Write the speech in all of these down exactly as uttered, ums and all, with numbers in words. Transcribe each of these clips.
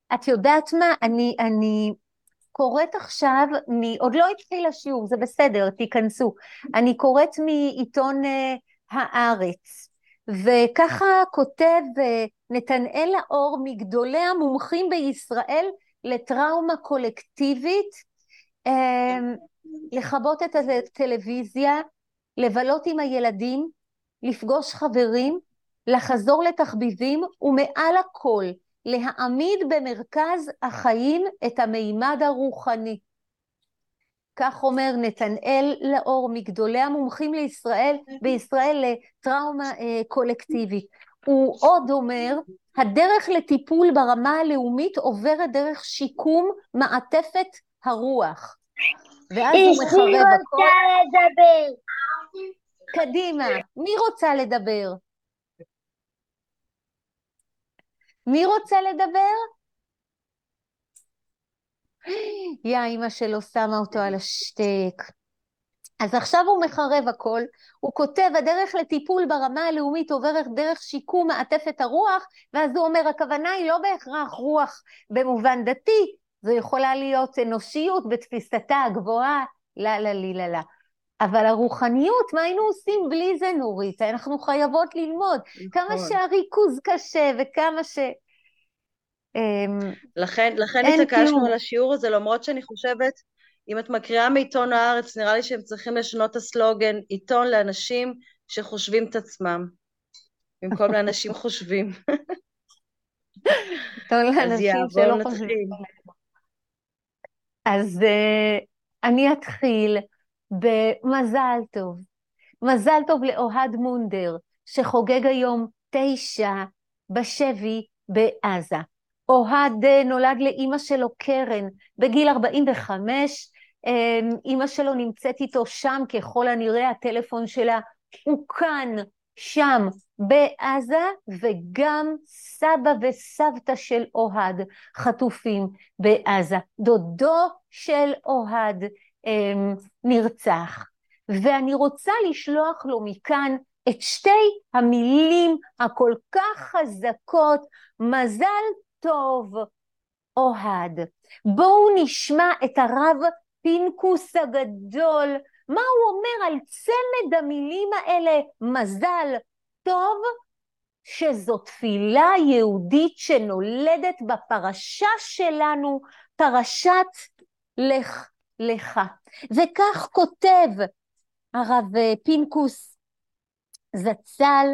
את יודעת מה? אני, אני קוראת עכשיו, מ... עוד לא התחיל השיעור, זה בסדר, תיכנסו. אני קוראת מעיתון אה, הארץ, וככה כותב אה, נתנאל לאור, מגדולי המומחים בישראל לטראומה קולקטיבית, אה, לכבות את הטלוויזיה, לבלות עם הילדים, לפגוש חברים, לחזור לתחביבים, ומעל הכל, להעמיד במרכז החיים את המימד הרוחני. כך אומר נתנאל לאור, מגדולי המומחים לישראל, בישראל לטראומה אה, קולקטיבית. הוא עוד אומר, הדרך לטיפול ברמה הלאומית עוברת דרך שיקום מעטפת הרוח. ואז הוא אשתי מחרב הכל. רוצה לדבר. קדימה, מי רוצה לדבר? מי רוצה לדבר? יא, אמא שלו שמה אותו על השתק. אז עכשיו הוא מחרב הכל, הוא כותב, הדרך לטיפול ברמה הלאומית עוברת דרך שיקום מעטפת הרוח, ואז הוא אומר, הכוונה היא לא בהכרח רוח במובן דתי, זו יכולה להיות אנושיות בתפיסתה הגבוהה, לה לה לי לה לה. אבל הרוחניות, מה היינו עושים בלי זה, נורית? אנחנו חייבות ללמוד, כמה נכון. שהריכוז קשה וכמה ש... אמ, לכן, לכן אין התעקשנו כלום. על השיעור הזה, למרות שאני חושבת, אם את מקריאה מעיתון הארץ, נראה לי שהם צריכים לשנות את הסלוגן, עיתון לאנשים שחושבים את עצמם, במקום לאנשים חושבים. טוב אז יא, לאנשים בואו שלא חושבים. נתחיל. אז uh, אני אתחיל במזל טוב. מזל טוב לאוהד מונדר, שחוגג היום תשע בשבי בעזה. אוהד uh, נולד לאמא שלו קרן בגיל ארבעים וחמש, um, אמא שלו נמצאת איתו שם, ככל הנראה הטלפון שלה הוא כאן, שם בעזה, וגם סבא וסבתא של אוהד חטופים בעזה. דודו של אוהד um, נרצח. ואני רוצה לשלוח לו מכאן את שתי המילים הכל כך חזקות, מזל טוב אוהד. בואו נשמע את הרב פינקוס הגדול, מה הוא אומר על צמד המילים האלה, מזל טוב, שזו תפילה יהודית שנולדת בפרשה שלנו, פרשת לך לך. וכך כותב הרב פינקוס זצ"ל,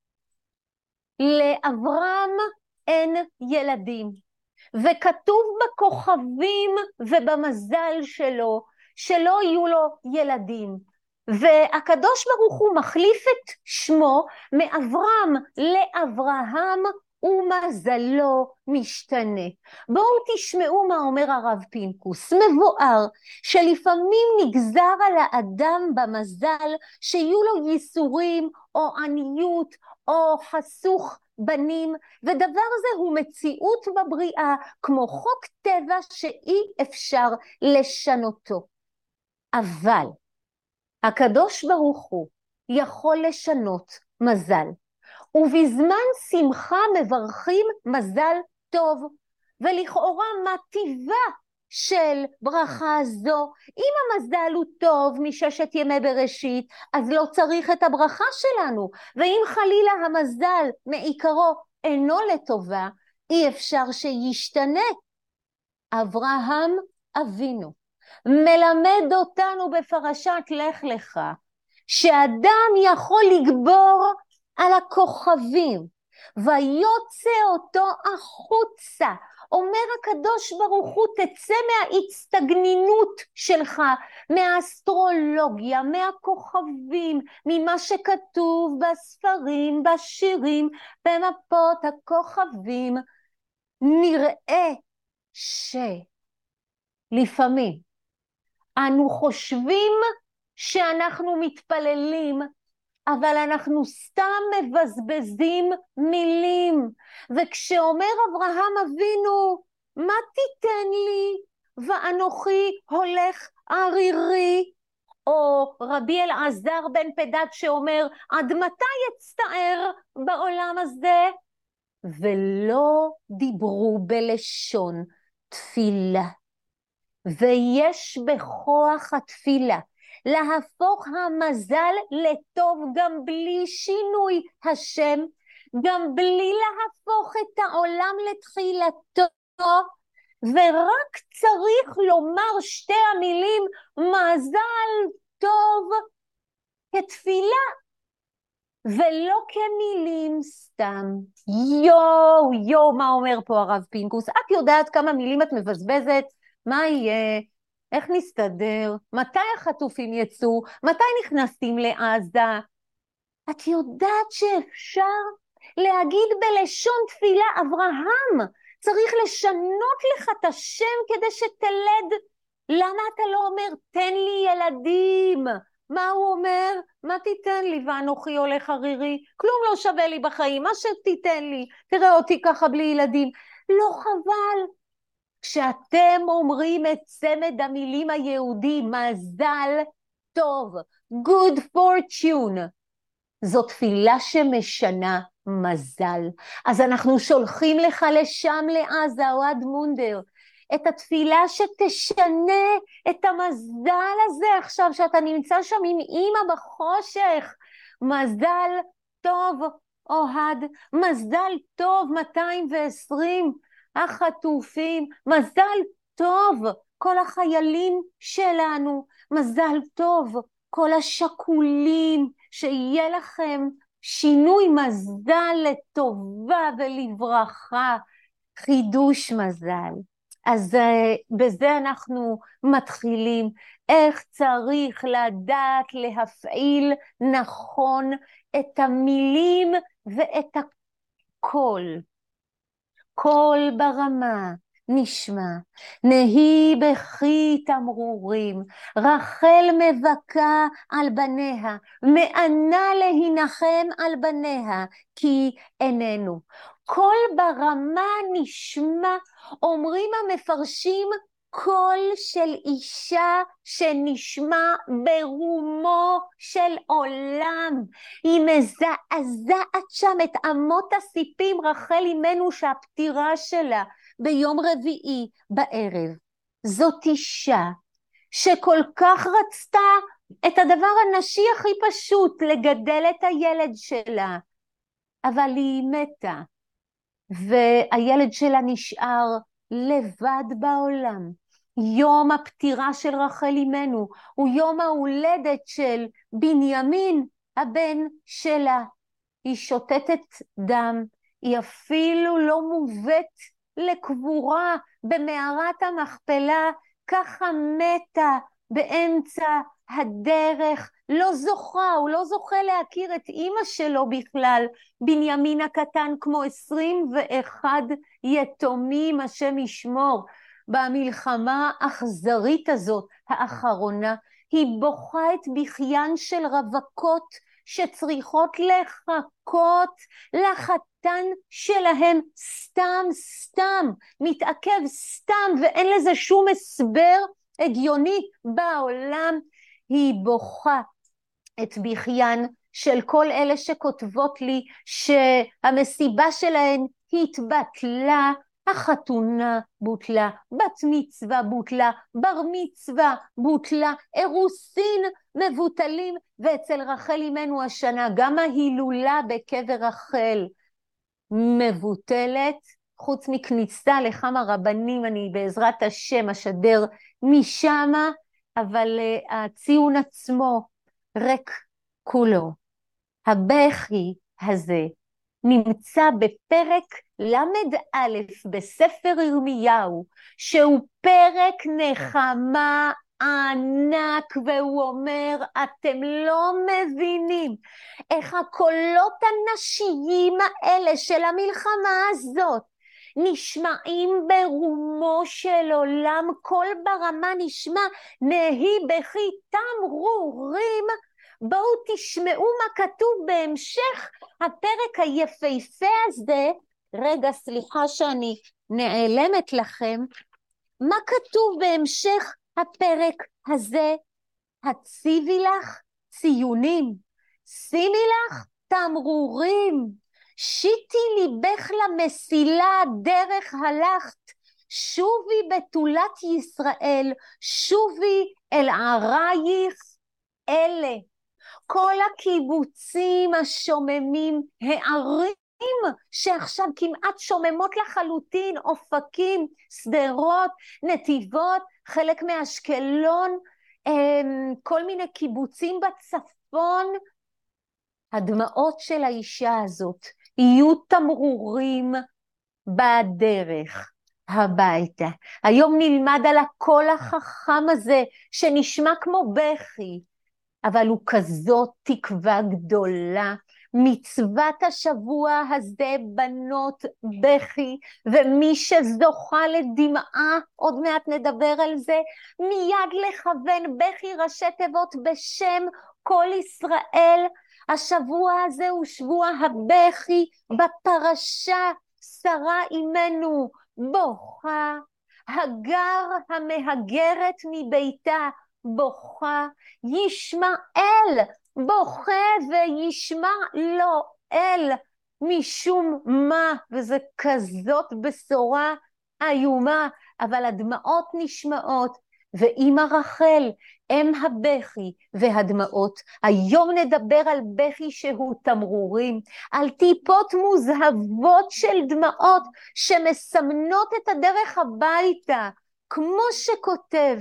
לאברהם אין ילדים, וכתוב בכוכבים ובמזל שלו שלא יהיו לו ילדים, והקדוש ברוך הוא מחליף את שמו מאברהם לאברהם, ומזלו משתנה. בואו תשמעו מה אומר הרב פינקוס. מבואר שלפעמים נגזר על האדם במזל שיהיו לו ייסורים או עניות או חסוך בנים, ודבר זה הוא מציאות בבריאה כמו חוק טבע שאי אפשר לשנותו. אבל הקדוש ברוך הוא יכול לשנות מזל, ובזמן שמחה מברכים מזל טוב, ולכאורה מה טיבה של ברכה זו? אם המזל הוא טוב מששת ימי בראשית, אז לא צריך את הברכה שלנו, ואם חלילה המזל מעיקרו אינו לטובה, אי אפשר שישתנה. אברהם אבינו מלמד אותנו בפרשת לך לך, שאדם יכול לגבור על הכוכבים, ויוצא אותו החוצה. אומר הקדוש ברוך הוא, תצא מההצטגנינות שלך, מהאסטרולוגיה, מהכוכבים, ממה שכתוב בספרים, בשירים, במפות הכוכבים. נראה שלפעמים אנו חושבים שאנחנו מתפללים, אבל אנחנו סתם מבזבזים מילים. וכשאומר אברהם אבינו, מה תיתן לי ואנוכי הולך ערירי, או רבי אלעזר בן פדת שאומר, עד מתי אצטער בעולם הזה? ולא דיברו בלשון תפילה. ויש בכוח התפילה להפוך המזל לטוב גם בלי שינוי השם, גם בלי להפוך את העולם לתחילתו, ורק צריך לומר שתי המילים מזל טוב כתפילה, ולא כמילים סתם. יו, יו, מה אומר פה הרב פינקוס? את יודעת כמה מילים את מבזבזת? מה יהיה? איך נסתדר? מתי החטופים יצאו? מתי נכנסים לעזה? את יודעת שאפשר להגיד בלשון תפילה, אברהם, צריך לשנות לך את השם כדי שתלד. למה אתה לא אומר, תן לי ילדים? מה הוא אומר? מה תיתן לי ואנוכי הולך ערירי? כלום לא שווה לי בחיים, מה שתיתן לי? תראה אותי ככה בלי ילדים. לא חבל? כשאתם אומרים את צמד המילים היהודי, מזל טוב, good fortune, זו תפילה שמשנה מזל. אז אנחנו שולחים לך לשם לעזה, אוהד מונדר, את התפילה שתשנה את המזל הזה עכשיו, שאתה נמצא שם עם אמא בחושך. מזל טוב, אוהד, מזל טוב, מאתיים ועשרים החטופים, מזל טוב, כל החיילים שלנו, מזל טוב, כל השכולים, שיהיה לכם שינוי מזל לטובה ולברכה, חידוש מזל. אז uh, בזה אנחנו מתחילים, איך צריך לדעת להפעיל נכון את המילים ואת הקול. קול ברמה נשמע, נהי בכי תמרורים, רחל מבכה על בניה, מענה להנחם על בניה, כי איננו. קול ברמה נשמע, אומרים המפרשים, קול של אישה שנשמע ברומו של עולם. היא מזעזעת שם את אמות הסיפים, רחל אימנו שהפטירה שלה ביום רביעי בערב. זאת אישה שכל כך רצתה את הדבר הנשי הכי פשוט, לגדל את הילד שלה, אבל היא מתה, והילד שלה נשאר לבד בעולם. יום הפטירה של רחל אימנו הוא יום ההולדת של בנימין, הבן שלה. היא שותתת דם, היא אפילו לא מובאת לקבורה במערת המכפלה, ככה מתה באמצע הדרך, לא זוכה, הוא לא זוכה להכיר את אמא שלו בכלל. בנימין הקטן כמו עשרים ואחד יתומים, השם ישמור. במלחמה האכזרית הזאת, האחרונה, היא בוכה את בכיין של רווקות שצריכות לחכות לחתן שלהם סתם סתם, מתעכב סתם, ואין לזה שום הסבר הגיוני בעולם. היא בוכה את בכיין של כל אלה שכותבות לי שהמסיבה שלהן התבטלה, החתונה בוטלה, בת מצווה בוטלה, בר מצווה בוטלה, אירוסין מבוטלים, ואצל רחל אימנו השנה גם ההילולה בקבר רחל מבוטלת, חוץ מכניסה לכמה רבנים, אני בעזרת השם אשדר משמה, אבל uh, הציון עצמו ריק כולו. הבכי הזה נמצא בפרק למד א' בספר ירמיהו, שהוא פרק נחמה ענק, והוא אומר, אתם לא מבינים איך הקולות הנשיים האלה של המלחמה הזאת נשמעים ברומו של עולם. קול ברמה נשמע, נהי בכי תמרורים. בואו תשמעו מה כתוב בהמשך הפרק היפהפה הזה. רגע, סליחה שאני נעלמת לכם. מה כתוב בהמשך הפרק הזה? הציבי לך ציונים, שימי לך תמרורים, שיטי ליבך למסילה דרך הלכת, שובי בתולת ישראל, שובי אל ערייך אלה. כל הקיבוצים השוממים, הערים שעכשיו כמעט שוממות לחלוטין, אופקים, שדרות, נתיבות, חלק מאשקלון, כל מיני קיבוצים בצפון, הדמעות של האישה הזאת יהיו תמרורים בדרך הביתה. היום נלמד על הקול החכם הזה שנשמע כמו בכי, אבל הוא כזאת תקווה גדולה. מצוות השבוע הזה בנות בכי, ומי שזוכה לדמעה, עוד מעט נדבר על זה, מיד לכוון בכי ראשי תיבות בשם כל ישראל. השבוע הזה הוא שבוע הבכי בפרשה, שרה אימנו בוכה, הגר המהגרת מביתה בוכה, ישמעאל בוכה וישמע לו אל משום מה, וזה כזאת בשורה איומה, אבל הדמעות נשמעות, ואמא רחל, אם הבכי והדמעות. היום נדבר על בכי שהוא תמרורים, על טיפות מוזהבות של דמעות שמסמנות את הדרך הביתה, כמו שכותב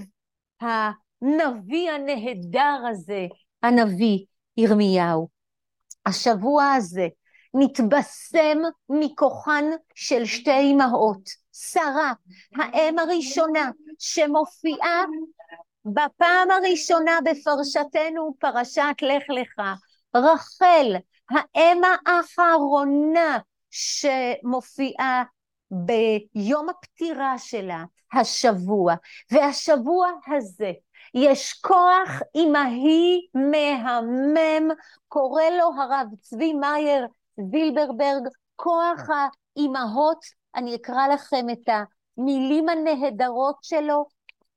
הנביא הנהדר הזה, הנביא ירמיהו. השבוע הזה נתבשם מכוחן של שתי אמהות, שרה, האם הראשונה שמופיעה בפעם הראשונה בפרשתנו, פרשת לך לך, רחל, האם האחרונה שמופיעה ביום הפטירה שלה, השבוע, והשבוע הזה יש כוח אמהי מהמם, קורא לו הרב צבי מאייר זילברברג, כוח האמהות. אני אקרא לכם את המילים הנהדרות שלו.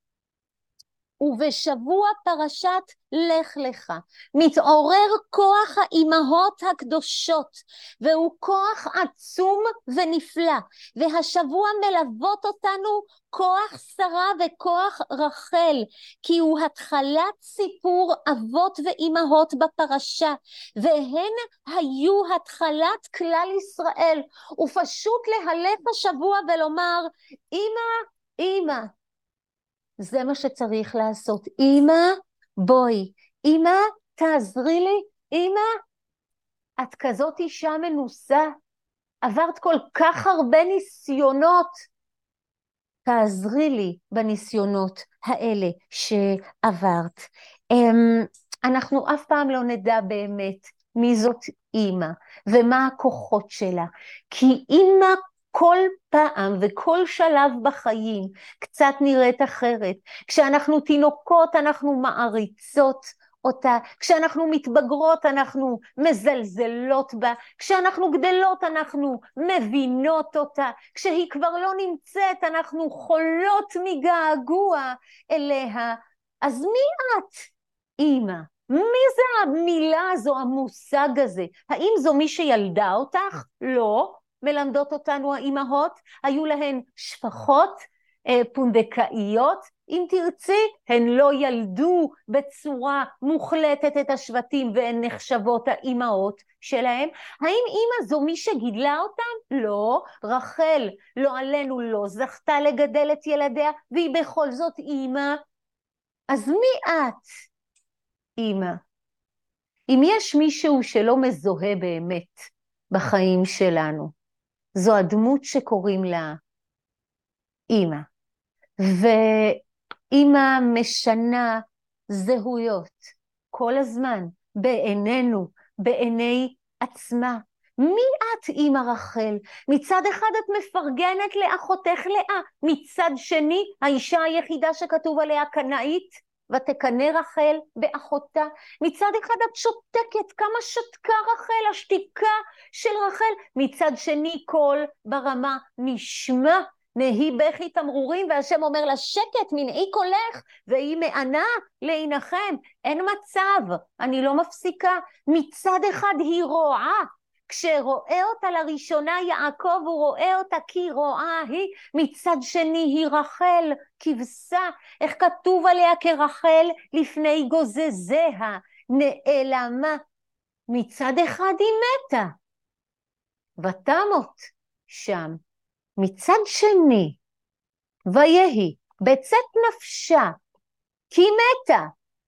ובשבוע פרשת לך לך מתעורר כוח האימהות הקדושות, והוא כוח עצום ונפלא, והשבוע מלוות אותנו כוח שרה וכוח רחל, כי הוא התחלת סיפור אבות ואימהות בפרשה, והן היו התחלת כלל ישראל. ופשוט להלך השבוע ולומר, אמא, אמא, זה מה שצריך לעשות. אמא, בואי. אמא, תעזרי לי. אמא, את כזאת אישה מנוסה. עברת כל כך הרבה ניסיונות. תעזרי לי בניסיונות האלה שעברת. אנחנו אף פעם לא נדע באמת מי זאת אמא ומה הכוחות שלה. כי אמא כל פעם וכל שלב בחיים קצת נראית אחרת. כשאנחנו תינוקות אנחנו מעריצות אותה, כשאנחנו מתבגרות אנחנו מזלזלות בה, כשאנחנו גדלות אנחנו מבינות אותה, כשהיא כבר לא נמצאת אנחנו חולות מגעגוע אליה. אז מי את, אמא? מי זה המילה הזו, המושג הזה? האם זו מי שילדה אותך? לא. מלמדות אותנו האימהות, היו להן שפחות, פונדקאיות, אם תרצי, הן לא ילדו בצורה מוחלטת את השבטים והן נחשבות האימהות שלהם. האם אימא זו מי שגידלה אותם? לא. רחל לא עלינו לא זכתה לגדל את ילדיה, והיא בכל זאת אימא. אז מי את, אימא? אם יש מישהו שלא מזוהה באמת בחיים שלנו, זו הדמות שקוראים לה אמא. ואמא משנה זהויות כל הזמן בעינינו, בעיני עצמה. מי את, אמא רחל? מצד אחד את מפרגנת לאחותך לאה, מצד שני האישה היחידה שכתוב עליה קנאית, ותקנא רחל באחותה. מצד אחד את שותקת, כמה שתקה רחל, השתיקה של רחל. מצד שני קול ברמה נשמע, נהי בכי תמרורים, והשם אומר לה שקט, מנעי קולך, והיא מענה להנחם. אין מצב, אני לא מפסיקה. מצד אחד היא רועה, כשרואה אותה לראשונה יעקב, הוא רואה אותה כי רואה היא, מצד שני היא רחל, כבשה, איך כתוב עליה כרחל לפני גוזזיה, נעלמה. מצד אחד היא מתה, ותמות שם. מצד שני, ויהי בצאת נפשה, כי מתה.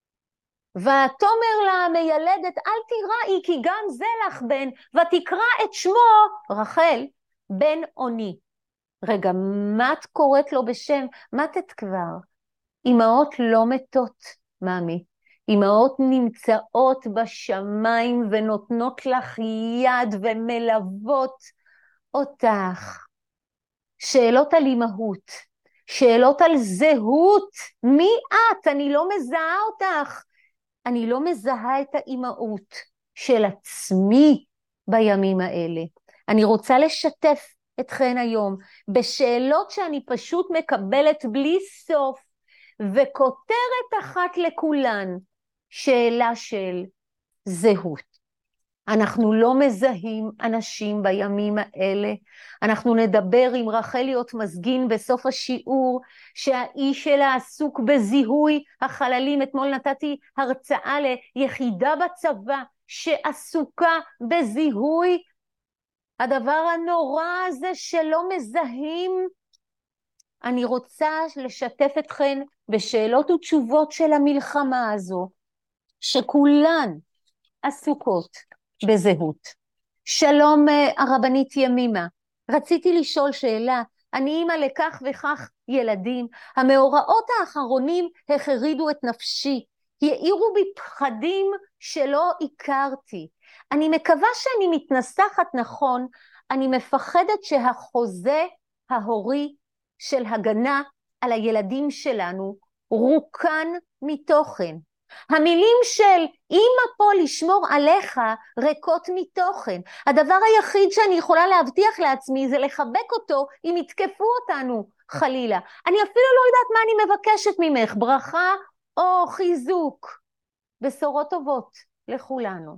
ותאמר לה המיילדת, אל תיראי, כי גם זה לך בן, ותקרא את שמו רחל בן עוני. רגע, מה את קוראת לו בשם? מתת כבר. אמהות לא מתות, מאמי. אמהות נמצאות בשמיים ונותנות לך יד ומלוות אותך. שאלות על אמהות, שאלות על זהות. מי את? אני לא מזהה אותך. אני לא מזהה את האימהות של עצמי בימים האלה. אני רוצה לשתף אתכן היום בשאלות שאני פשוט מקבלת בלי סוף, וכותרת אחת לכולן, שאלה של זהות. אנחנו לא מזהים אנשים בימים האלה. אנחנו נדבר עם רחליות מסגין בסוף השיעור, שהאיש שלה עסוק בזיהוי החללים. אתמול נתתי הרצאה ליחידה בצבא שעסוקה בזיהוי הדבר הנורא הזה שלא מזהים. אני רוצה לשתף אתכן בשאלות ותשובות של המלחמה הזו, שכולן עסוקות בזהות. שלום הרבנית ימימה, רציתי לשאול שאלה. אני אימא לכך וכך ילדים, המאורעות האחרונים החרידו את נפשי, העירו בי פחדים שלא הכרתי. אני מקווה שאני מתנסחת נכון. אני מפחדת שהחוזה ההורי של הגנה על הילדים שלנו רוקן מתוכן. המילים של אמא פה לשמור עליך ריקות מתוכן. הדבר היחיד שאני יכולה להבטיח לעצמי זה לחבק אותו אם יתקפו אותנו חלילה. אני אפילו לא יודעת מה אני מבקשת ממך, ברכה או חיזוק. בשורות טובות לכולנו.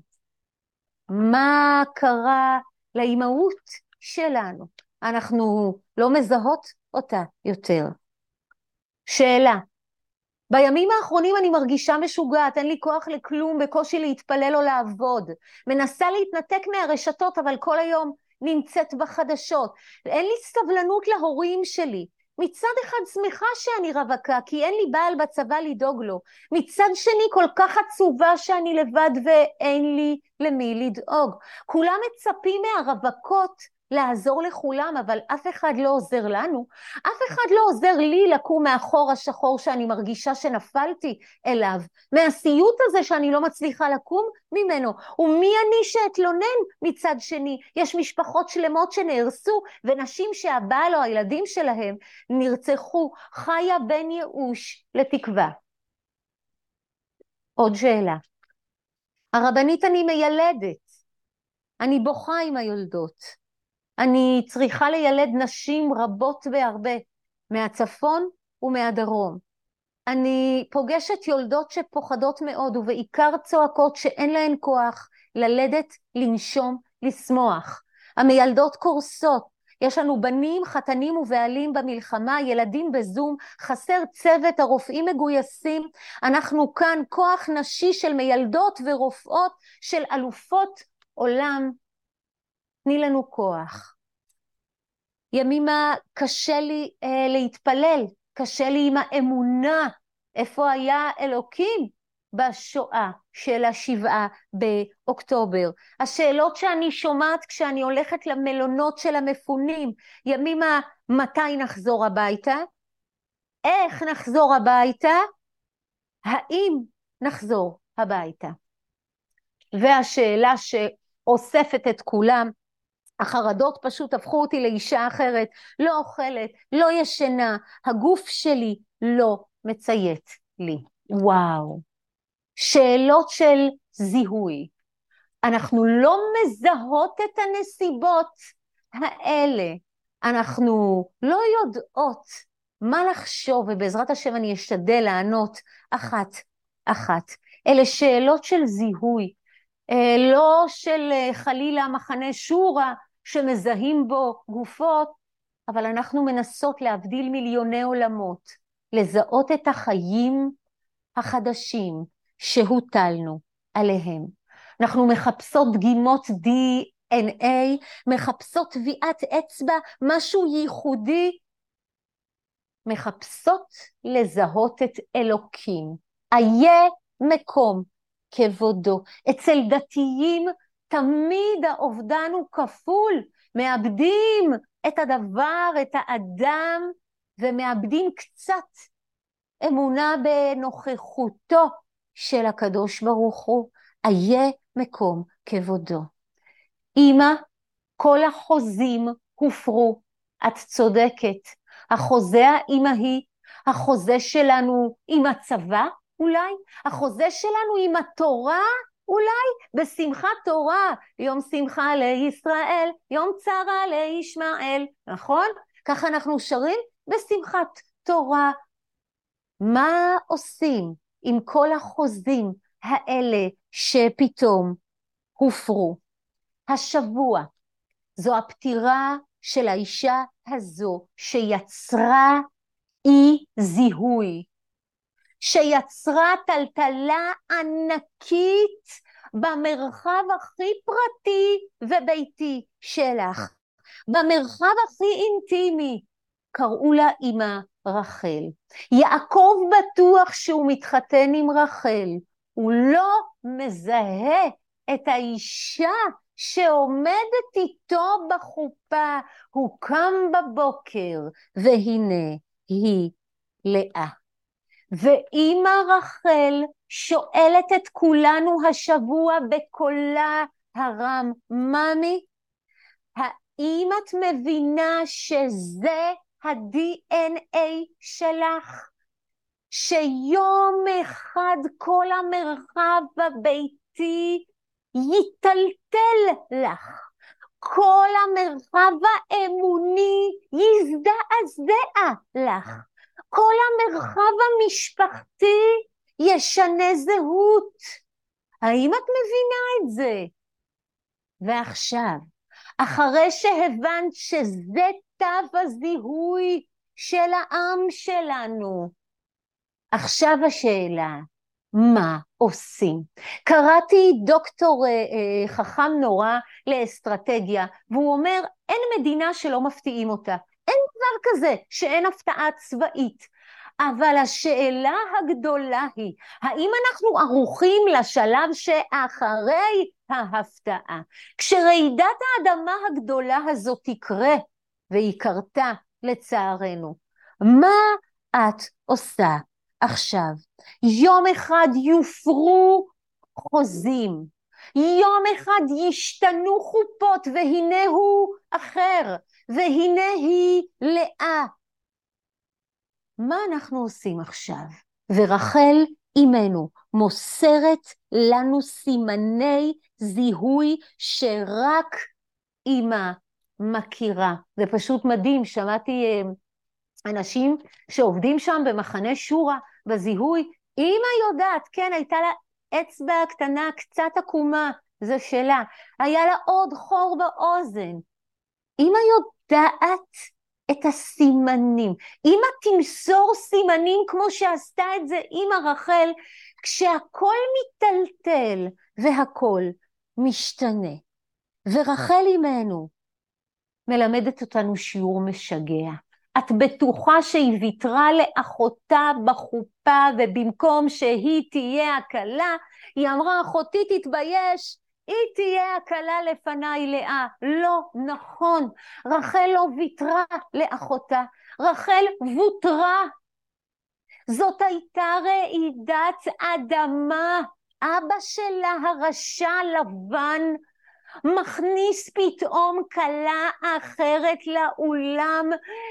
מה קרה לאימהות שלנו? אנחנו לא מזהות אותה יותר. שאלה, בימים האחרונים אני מרגישה משוגעת, אין לי כוח לכלום, בקושי להתפלל או לעבוד. מנסה להתנתק מהרשתות, אבל כל היום נמצאת בחדשות. אין לי סבלנות להורים שלי. מצד אחד שמחה שאני רווקה, כי אין לי בעל בצבא לדאוג לו. מצד שני כל כך עצובה שאני לבד ואין לי למי לדאוג. כולם מצפים מהרווקות לעזור לכולם, אבל אף אחד לא עוזר לנו. אף אחד לא עוזר לי לקום מאחור השחור שאני מרגישה שנפלתי אליו, מהסיוט הזה שאני לא מצליחה לקום ממנו. ומי אני שאתלונן מצד שני? יש משפחות שלמות שנהרסו, ונשים שהבעל או הילדים שלהם נרצחו. חיה בין ייאוש לתקווה. עוד שאלה. הרבנית, אני מיילדת. אני בוכה עם היולדות. אני צריכה לילד נשים רבות והרבה, מהצפון ומהדרום. אני פוגשת יולדות שפוחדות מאוד, ובעיקר צועקות שאין להן כוח ללדת, לנשום, לשמוח. המילדות קורסות. יש לנו בנים, חתנים ובעלים במלחמה, ילדים בזום, חסר צוות, הרופאים מגויסים. אנחנו כאן כוח נשי של מילדות ורופאות, של אלופות עולם. תני לנו כוח. ימימה, קשה לי אה, להתפלל, קשה לי עם האמונה. איפה היה אלוקים בשואה של השבעה באוקטובר? השאלות שאני שומעת כשאני הולכת למלונות של המפונים. ימימה, מתי נחזור הביתה? איך נחזור הביתה? האם נחזור הביתה? והשאלה שאוספת את כולם, החרדות פשוט הפכו אותי לאישה אחרת, לא אוכלת, לא ישנה, הגוף שלי לא מציית לי. וואו, שאלות של זיהוי. אנחנו לא מזהות את הנסיבות האלה, אנחנו לא יודעות מה לחשוב, ובעזרת השם אני אשתדל לענות אחת אחת. אלה שאלות של זיהוי. לא של חלילה מחנה שורה שמזהים בו גופות, אבל אנחנו מנסות להבדיל מיליוני עולמות, לזהות את החיים החדשים שהוטלנו עליהם. אנחנו מחפשות דגימות די אן איי, מחפשות טביעת אצבע, משהו ייחודי, מחפשות לזהות את אלוקים. איה מקום כבודו. אצל דתיים תמיד האובדן הוא כפול, מאבדים את הדבר, את האדם, ומאבדים קצת אמונה בנוכחותו של הקדוש ברוך הוא. איה מקום כבודו. אמא, כל החוזים הופרו, את צודקת. החוזה האמהי, החוזה שלנו עם הצבא, אולי, החוזה שלנו עם התורה, אולי, בשמחת תורה, יום שמחה לישראל, יום צרה לישמעאל, נכון? ככה אנחנו שרים בשמחת תורה. מה עושים עם כל החוזים האלה שפתאום הופרו? השבוע זו הפטירה של האישה הזו שיצרה אי זיהוי, שיצרה טלטלה ענקית במרחב הכי פרטי וביתי שלך, במרחב הכי אינטימי. קראו לה אמא רחל. יעקב בטוח שהוא מתחתן עם רחל, הוא לא מזהה את האישה שעומדת איתו בחופה. הוא קם בבוקר והנה היא לאה. ואמא רחל שואלת את כולנו השבוע בקולה הרם, ממי, האם את מבינה שזה ה-די אן איי שלך? שיום אחד כל המרחב הביתי יטלטל לך, כל המרחב האמוני יזדעזע לך, כל המרחב המשפחתי ישנה זהות. האם את מבינה את זה? ועכשיו, אחרי שהבנת שזה תו הזיהוי של העם שלנו, עכשיו השאלה, מה עושים? קראתי דוקטור אה, אה, חכם נורא לאסטרטגיה, והוא אומר, אין מדינה שלא מפתיעים אותה. אין דבר כזה שאין הפתעה צבאית. אבל השאלה הגדולה היא, האם אנחנו ערוכים לשלב שאחרי ההפתעה? כשרעידת האדמה הגדולה הזאת תקרה, והיא קרתה לצערנו, מה את עושה עכשיו? יום אחד יופרו חוזים, יום אחד ישתנו חופות, והנה הוא אחר, והנה היא לאה. מה אנחנו עושים עכשיו? ורחל אימנו מוסרת לנו סימני זיהוי שרק אימא מכירה. זה פשוט מדהים, שמעתי אנשים שעובדים שם במחנה שורה בזיהוי, אימא יודעת, כן, הייתה לה אצבע קטנה קצת עקומה, זה שלה, היה לה עוד חור באוזן. אימא יודעת את הסימנים. אמא תמסור סימנים כמו שעשתה את זה אמא רחל, כשהכל מטלטל והכל משתנה. ורחל אימנו מלמדת אותנו שיעור משגע. את בטוחה שהיא ויתרה לאחותה בחופה, ובמקום שהיא תהיה הקלה, היא אמרה, אחותי תתבייש, היא תהיה הקלה לפניי לאה. לא נכון, רחל לא ויתרה לאחותה, רחל ווטרה. זאת הייתה רעידת אדמה. אבא שלה הרשע לבן מכניס פתאום כלה אחרת לאולם.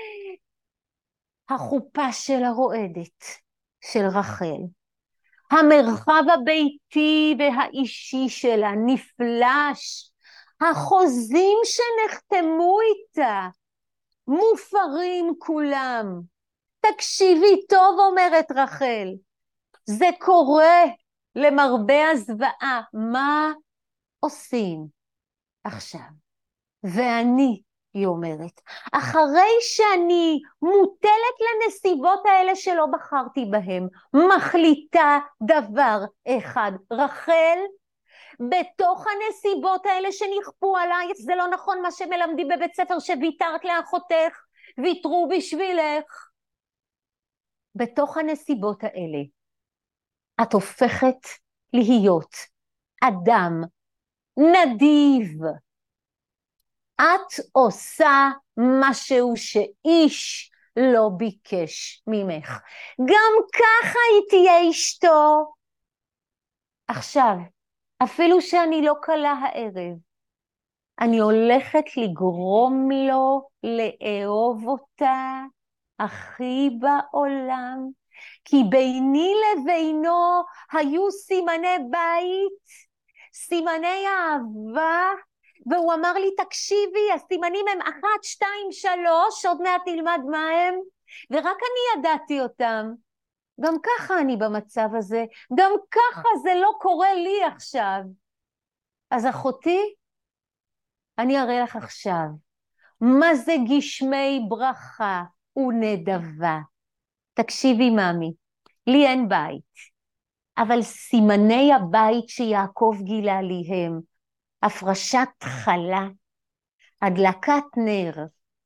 החופה שלה רועדת, של רחל. המרחב הביתי והאישי שלה נפלש. החוזים שנחתמו איתה מופרים כולם. תקשיבי טוב, אומרת רחל, זה קורה למרבה הזוועה. מה עושים עכשיו? ואני, היא אומרת, אחרי שאני מוטלת לנסיבות האלה שלא בחרתי בהם, מחליטה דבר אחד, רחל, בתוך הנסיבות האלה שנכפו עלייך, זה לא נכון מה שמלמדים בבית ספר שוויתרת לאחותך, ויתרו בשבילך. בתוך הנסיבות האלה, את הופכת להיות אדם נדיב. את עושה משהו שאיש לא ביקש ממך. גם ככה היא תהיה אשתו. עכשיו, אפילו שאני לא קלה הערב, אני הולכת לגרום לו לאהוב אותה הכי בעולם, כי ביני לבינו היו סימני בית, סימני אהבה, והוא אמר לי, תקשיבי, הסימנים הם אחת, שתיים, שלוש, עוד מעט נלמד מה הם, ורק אני ידעתי אותם. גם ככה אני במצב הזה, גם ככה זה לא קורה לי עכשיו. אז אחותי, אני אראה לך עכשיו, מה זה גשמי ברכה ונדבה. תקשיבי ממי, לי אין בית, אבל סימני הבית שיעקב גילה לי הם, הפרשת חלה, הדלקת נר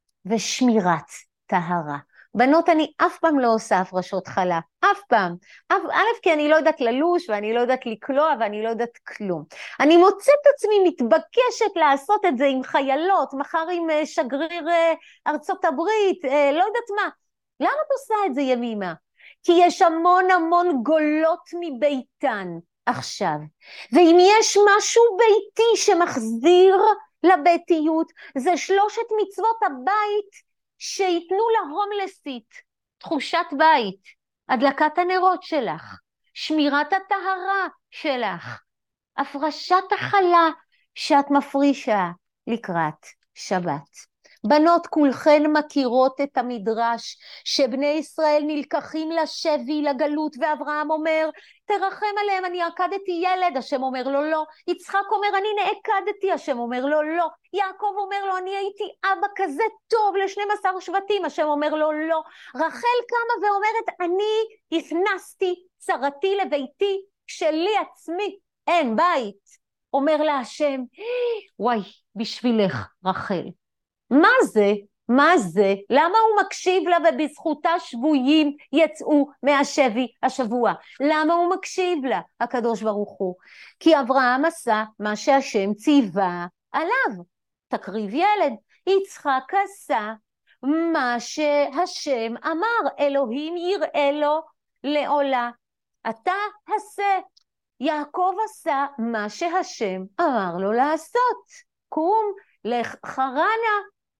ושמירת טהרה. בנות, אני אף פעם לא עושה הפרשות חלה, אף פעם. אף, א', כי אני לא יודעת ללוש, ואני לא יודעת לקלוע, ואני לא יודעת כלום. אני מוצאת עצמי מתבקשת לעשות את זה עם חיילות, מחר עם שגריר ארצות הברית, לא יודעת מה. למה את עושה את זה ימימה? כי יש המון המון גולות מביתן עכשיו. ואם יש משהו ביתי שמחזיר לביתיות, זה שלושת מצוות הבית, שיתנו להומלסית תחושת בית, הדלקת הנרות שלך, שמירת הטהרה שלך, הפרשת החלה שאת מפרישה לקראת שבת. בנות, כולכן מכירות את המדרש שבני ישראל נלקחים לשבי, לגלות, ואברהם אומר, תרחם עליהם, אני עקדתי ילד, השם אומר לו לא. יצחק אומר, אני נעקדתי, השם אומר לו לא. יעקב אומר לו, אני הייתי אבא כזה טוב ל-שנים עשר שבטים, השם אומר לו לא. רחל קמה ואומרת, אני הכנסתי צרתי לביתי, שלי עצמי אין בית. אומר לה השם, וואי, בשבילך רחל. מה זה? מה זה? למה הוא מקשיב לה ובזכותה שבויים יצאו מהשבי השבוע? למה הוא מקשיב לה, הקדוש ברוך הוא? כי אברהם עשה מה שהשם ציווה עליו. תקריב ילד. יצחק עשה מה שהשם אמר. אלוהים יראה לו לעולה. אתה עשה. יעקב עשה מה שהשם אמר לו לעשות. קום, לך חרנה.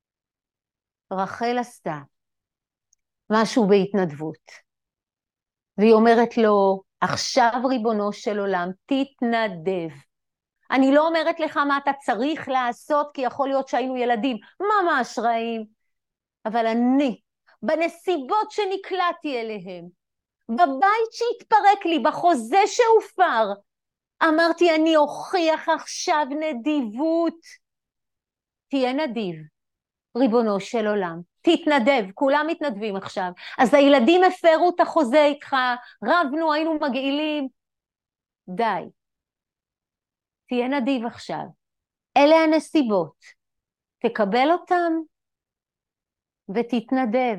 רחל עשתה משהו בהתנדבות, והיא אומרת לו, עכשיו ריבונו של עולם, תתנדב. אני לא אומרת לך מה אתה צריך לעשות, כי יכול להיות שהיינו ילדים ממש רעים, אבל אני, בנסיבות שנקלעתי אליהם, בבית שהתפרק לי, בחוזה שהופר, אמרתי, אני אוכיח עכשיו נדיבות. תהיה נדיב. ריבונו של עולם, תתנדב, כולם מתנדבים עכשיו. אז הילדים הפרו את החוזה איתך, רבנו, היינו מגעילים. די. תהיה נדיב עכשיו. אלה הנסיבות. תקבל אותם ותתנדב.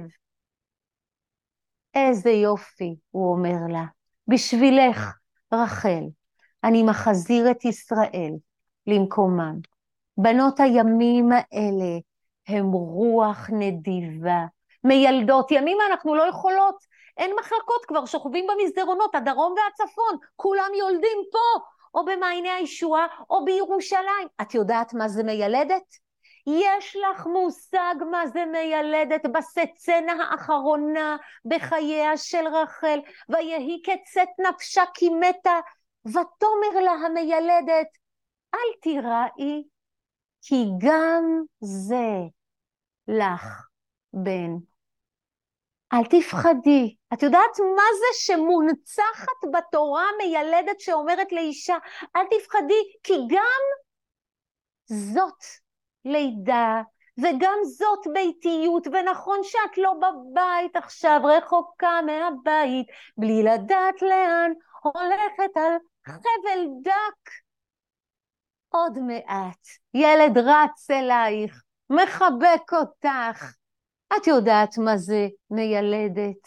איזה יופי, הוא אומר לה. בשבילך, רחל, אני מחזיר את ישראל למקומם. בנות הימים האלה, הם רוח נדיבה, מיילדות, ימים אנחנו לא יכולות, אין מחלקות כבר, שוכבים במסדרונות, הדרום והצפון, כולם יולדים פה, או במעייני הישועה, או בירושלים. את יודעת מה זה מיילדת? יש לך מושג מה זה מיילדת בסצנה האחרונה בחייה של רחל, ויהי כצאת נפשה כי מתה, ותאמר לה המיילדת, אל תיראי, כי גם זה לך בן. אל תפחדי. את יודעת מה זה שמונצחת בתורה מיילדת שאומרת לאישה, אל תפחדי, כי גם זאת לידה, וגם זאת ביתיות, ונכון שאת לא בבית עכשיו, רחוקה מהבית, בלי לדעת לאן, הולכת על חבל דק. עוד מעט, ילד רץ אלייך, מחבק אותך. את יודעת מה זה מיילדת?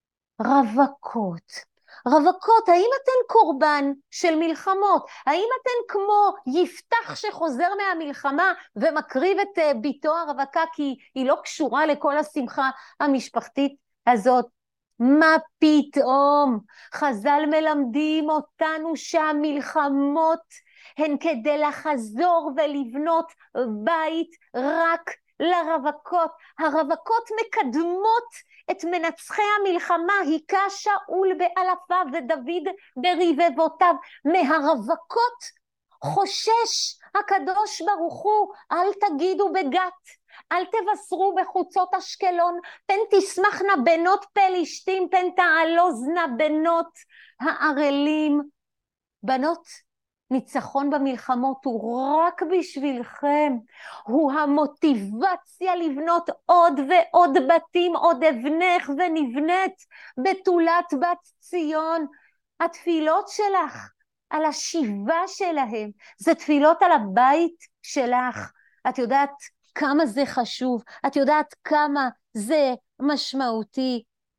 רווקות. רווקות, האם אתן קורבן של מלחמות? האם אתן כמו יפתח שחוזר מהמלחמה ומקריב את ביתו הרווקה כי היא לא קשורה לכל השמחה המשפחתית הזאת? מה פתאום? חז"ל מלמדים אותנו שהמלחמות הן כדי לחזור ולבנות בית רק לרווקות. הרווקות מקדמות את מנצחי המלחמה, היכה שאול באלפיו ודוד ברבבותיו. מהרווקות חושש הקדוש ברוך הוא, אל תגידו בגת, אל תבשרו בחוצות אשקלון, פן תשמחנה בנות פלישתים, פן תעלוזנה בנות הערלים. בנות, ניצחון במלחמות הוא רק בשבילכם, הוא המוטיבציה לבנות עוד ועוד בתים, עוד אבנך ונבנית בתולת בת ציון. התפילות שלך על השיבה שלהם, זה תפילות על הבית שלך. את יודעת כמה זה חשוב, את יודעת כמה זה משמעותי.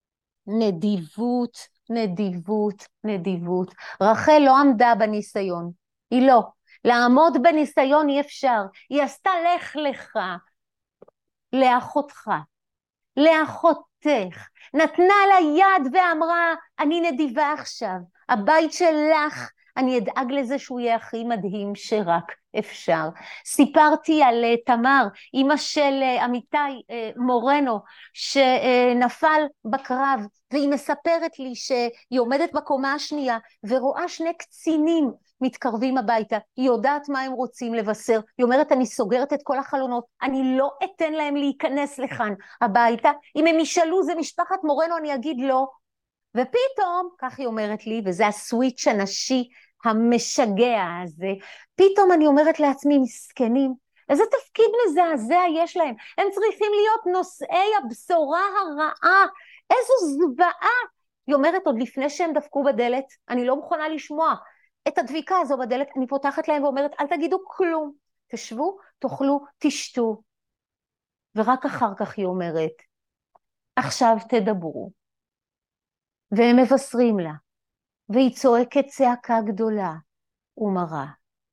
נדיבות, נדיבות, נדיבות. רחל לא עמדה בניסיון, היא לא. לעמוד בניסיון אי אפשר. היא עשתה לך לך, לאחותך, לאחותך. נתנה לה יד ואמרה, אני נדיבה עכשיו. הבית שלך, אני אדאג לזה שהוא יהיה הכי מדהים שרק אפשר. סיפרתי על תמר, אמא של אמיתי מורנו, שנפל בקרב, והיא מספרת לי שהיא עומדת בקומה השנייה, ורואה שני קצינים מתקרבים הביתה. היא יודעת מה הם רוצים לבשר. היא אומרת, אני סוגרת את כל החלונות, אני לא אתן להם להיכנס לכאן הביתה. אם הם ישאלו, זה משפחת מורנו, אני אגיד לא. ופתאום, כך היא אומרת לי, וזה הסוויץ' הנשי המשגע הזה, פתאום אני אומרת לעצמי, מסכנים, איזה תפקיד מזעזע יש להם, הם צריכים להיות נושאי הבשורה הרעה, איזו זוועה. היא אומרת, עוד לפני שהם דפקו בדלת, אני לא מוכנה לשמוע את הדביקה הזו בדלת, אני פותחת להם ואומרת, אל תגידו כלום, תשבו, תאכלו, תשתו. ורק אחר כך היא אומרת, עכשיו תדברו. והם מבשרים לה, והיא צועקת צעקה גדולה ומרה.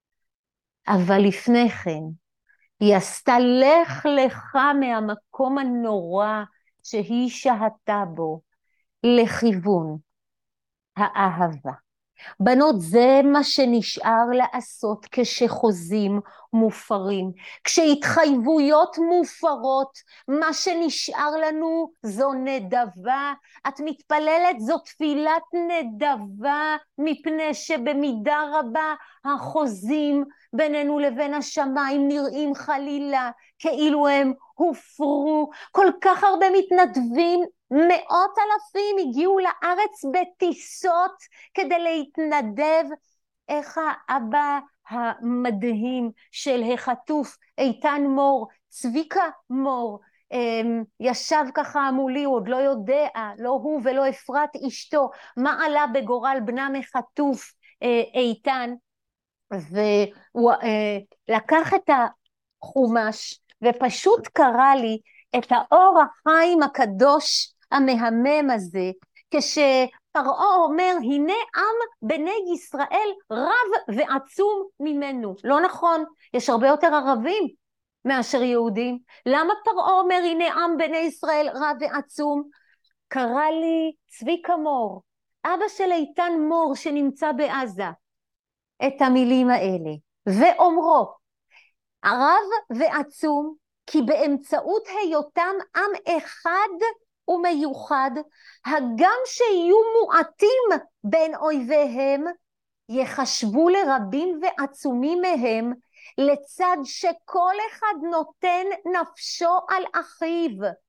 אבל לפני כן, היא עשתה לך לך מהמקום הנורא שהיא שהתה בו, לכיוון האהבה. בנות, זה מה שנשאר לעשות כשחוזים מופרים. כשהתחייבויות מופרות, מה שנשאר לנו זו נדבה. את מתפללת, זו תפילת נדבה, מפני שבמידה רבה החוזים בינינו לבין השמיים נראים חלילה כאילו הם הופרו. כל כך הרבה מתנדבים, מאות אלפים הגיעו לארץ בטיסות כדי להתנדב. איך האבא המדהים של החטוף איתן מור, צביקה מור, ישב ככה מולי, הוא עוד לא יודע, לא הוא ולא אפרת אשתו, מה עלה בגורל בנם החטוף איתן, והוא לקח את החומש ופשוט קרא לי את האור החיים הקדוש המהמם הזה, כשפרעה אומר, הנה עם בני ישראל רב ועצום ממנו. לא נכון, יש הרבה יותר ערבים מאשר יהודים. למה פרעה אומר, הנה עם בני ישראל רב ועצום? קרא לי צביקה מור, אבא של איתן מור שנמצא בעזה, את המילים האלה, ואומרו, רב ועצום, כי באמצעות היותם עם אחד ומיוחד, הגם שיהיו מועטים בין אויביהם, יחשבו לרבים ועצומים מהם, לצד שכל אחד נותן נפשו על אחיו.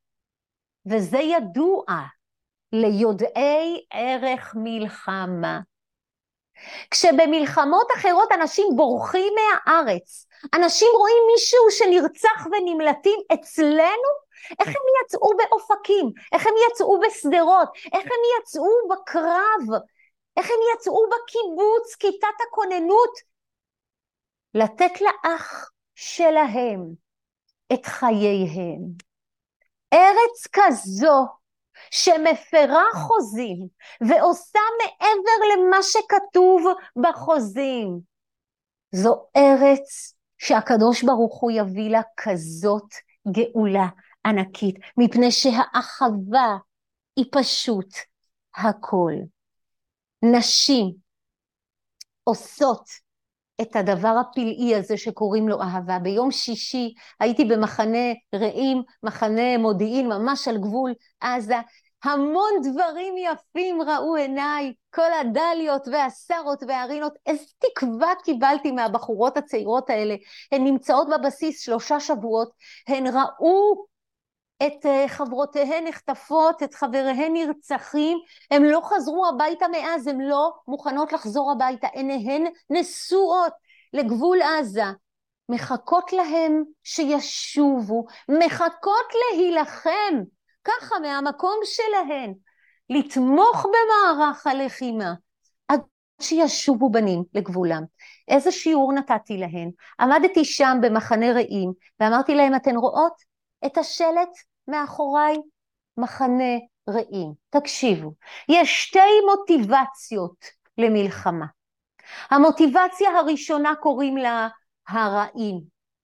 וזה ידוע ליודעי ערך מלחמה. כשבמלחמות אחרות אנשים בורחים מהארץ, אנשים רואים מישהו שנרצח ונמלטים, אצלנו, איך הם יצאו באופקים, איך הם יצאו בסדרות, איך הם יצאו בקרב, איך הם יצאו בקיבוץ, כיתת הכוננות, לתת לאח שלהם את חייהם. ארץ כזו שמפרה חוזים ועושה מעבר למה שכתוב בחוזים, זו ארץ שהקדוש ברוך הוא יביא לה כזאת גאולה ענקית, מפני שהאחווה היא פשוט הכל. נשים עושות את הדבר הפלאי הזה שקוראים לו אהבה. ביום שישי הייתי במחנה רעים, מחנה מודיעין, ממש על גבול עזה, המון דברים יפים ראו עיניי, כל הדליות והשרות והרינות, איזו תקווה קיבלתי מהבחורות הצעירות האלה, הן נמצאות בבסיס שלושה שבועות, הן ראו את חברותיהן נחטפות, את חבריהן נרצחים, הם לא חזרו הביתה מאז, הם לא מוכנות לחזור הביתה, עיניהן נשואות לגבול עזה, מחכות להם שישובו, מחכות להילחם, ככה מהמקום שלהן, לתמוך במערך הלחימה, עד שישובו בנים לגבולם. איזה שיעור נתתי להן? עמדתי שם במחנה רעים, ואמרתי להם, אתן רואות את השלט מאחוריי? מחנה רעים. תקשיבו, יש שתי מוטיבציות למלחמה. המוטיבציה הראשונה קוראים לה הרעים,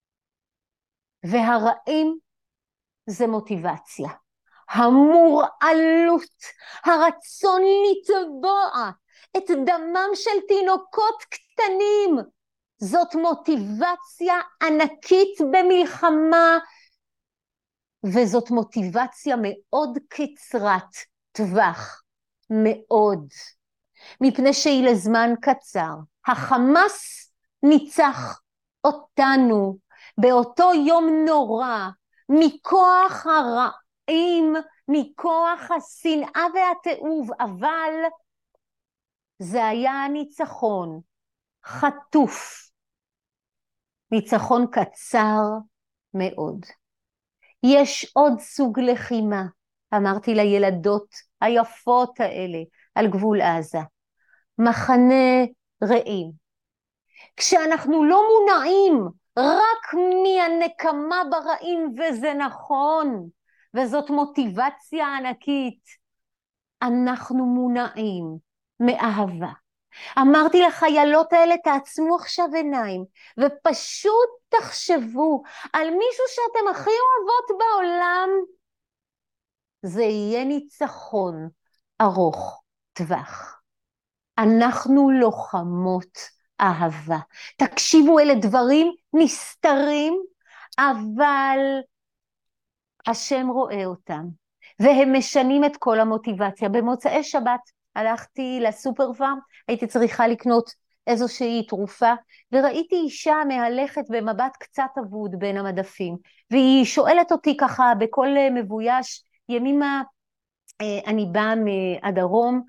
והרעים זה מוטיבציה. המורעלות, הרצון לטבוע את דמם של תינוקות קטנים, זאת מוטיבציה ענקית במלחמה, וזאת מוטיבציה מאוד קצרת טווח, מאוד, מפני שהיא לזמן קצר. החמאס ניצח אותנו באותו יום נורא, מכוח הרעים, מכוח השנאה והתיעוב, אבל זה היה ניצחון חטוף, ניצחון קצר מאוד. יש עוד סוג לחימה, אמרתי לילדות היפות האלה על גבול עזה, מחנה רעים. כשאנחנו לא מונעים רק מהנקמה ברעים, וזה נכון, וזאת מוטיבציה ענקית, אנחנו מונעים מאהבה. אמרתי לחיילות האלה, תעצמו עכשיו עיניים, ופשוט תחשבו על מישהו שאתם הכי אוהבות בעולם, זה יהיה ניצחון ארוך טווח. אנחנו לוחמות אהבה. תקשיבו, אלה דברים נסתרים, אבל השם רואה אותם, והם משנים את כל המוטיבציה. במוצאי שבת הלכתי לסופר פארם, הייתי צריכה לקנות איזושהי תרופה, וראיתי אישה מהלכת במבט קצת אבוד בין המדפים, והיא שואלת אותי ככה בכל מבויש, ימימה, אני באה מהדרום,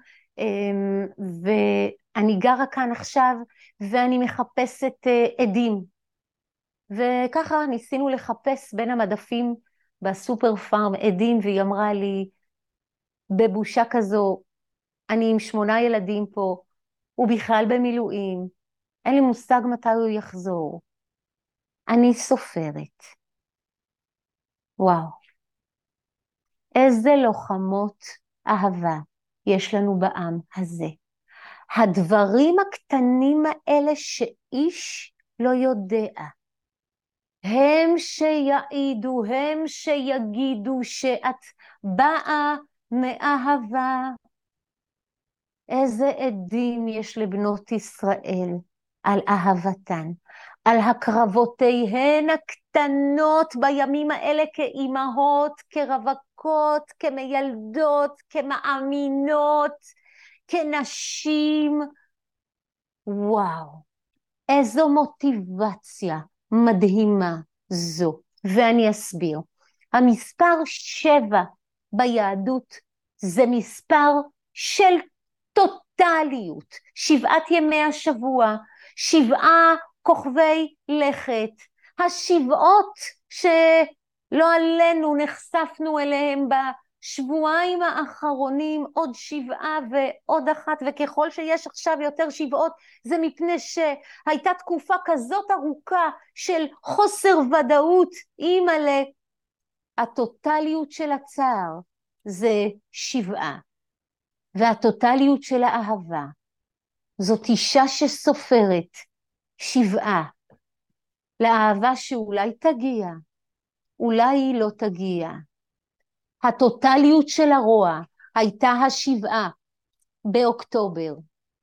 ואני גרה כאן עכשיו, ואני מחפשת עדים, וככה ניסינו לחפש בין המדפים בסופר פארם עדים, והיא אמרה לי, בבושה כזו, אני עם שמונה ילדים פה, הוא בכלל במילואים, אין לי מושג מתי הוא יחזור. אני סופרת. וואו. איזה לוחמות אהבה יש לנו בעם הזה. הדברים הקטנים האלה שאיש לא יודע, הם שיעידו, הם שיגידו שאת באה מאהבה. איזה עדים יש לבנות ישראל על אהבתן, על הקרבותיהן הקטנות בימים האלה כאימהות, כרווקות, כמיילדות, כמאמינות, כנשים. וואו, איזו מוטיבציה מדהימה זו. ואני אסביר. המספר שבע ביהדות זה מספר של תותח הטוטליות, שבעת ימי השבוע, שבעה כוכבי לכת, השבעות שלא עלינו נחשפנו אליהם בשבועיים האחרונים, עוד שבעה ועוד אחת, וככל שיש עכשיו יותר שבעות, זה מפני שהייתה תקופה כזאת ארוכה של חוסר ודאות. אימא'לה, הטוטליות של הצער זה שבעה, והטוטליות של האהבה זאת אישה שסופרת שבעה, לאהבה שאולי תגיע, אולי היא לא תגיע. הטוטליות של הרוע הייתה השבעה באוקטובר,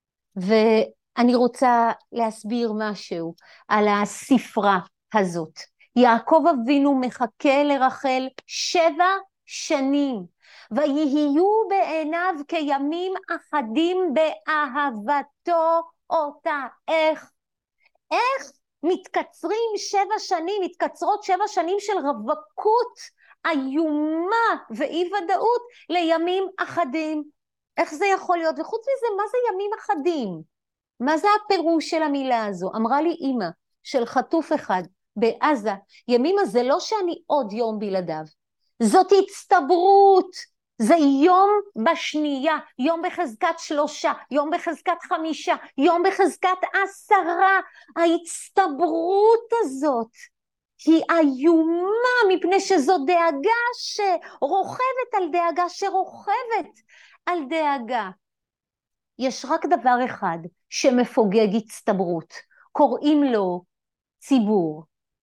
ואני רוצה להסביר משהו על הספרה הזאת. יעקב אבינו מחכה לרחל שבע שנים, ויהיו בעיניו כימים אחדים באהבתו אותה. איך? איך מתקצרים שבע שנים, מתקצרות שבע שנים של רווקות איומה ואי ודאות לימים אחדים? איך זה יכול להיות? וחוץ מזה, מה זה ימים אחדים? מה זה הפירוש של המילה הזו? אמרה לי אמא של חטוף אחד בעזה, ימים הזה לא שאני עוד יום בלעדיו, זאת הצטברות, זה יום בשנייה, יום בחזקת שלושה, יום בחזקת חמישה, יום בחזקת עשרה. ההצטברות הזאת היא איומה, מפני שזו דאגה שרוכבת על דאגה שרוכבת על דאגה. יש רק דבר אחד שמפוגג הצטברות, קוראים לו ציבור.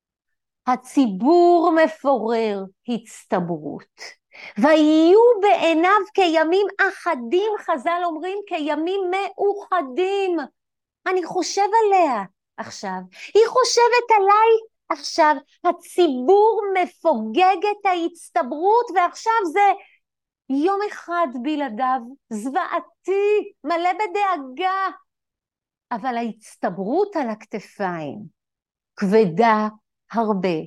הציבור מפורר הצטברות. ויהיו בעיניו כימים אחדים, חז"ל אומרים כימים מאוחדים. אני חושב עליה עכשיו, היא חושבת עליי עכשיו, הציבור מפוגג את ההצטברות, ועכשיו זה יום אחד בלעדיו, זוועתי, מלא בדאגה. אבל ההצטברות על הכתפיים כבדה הרבה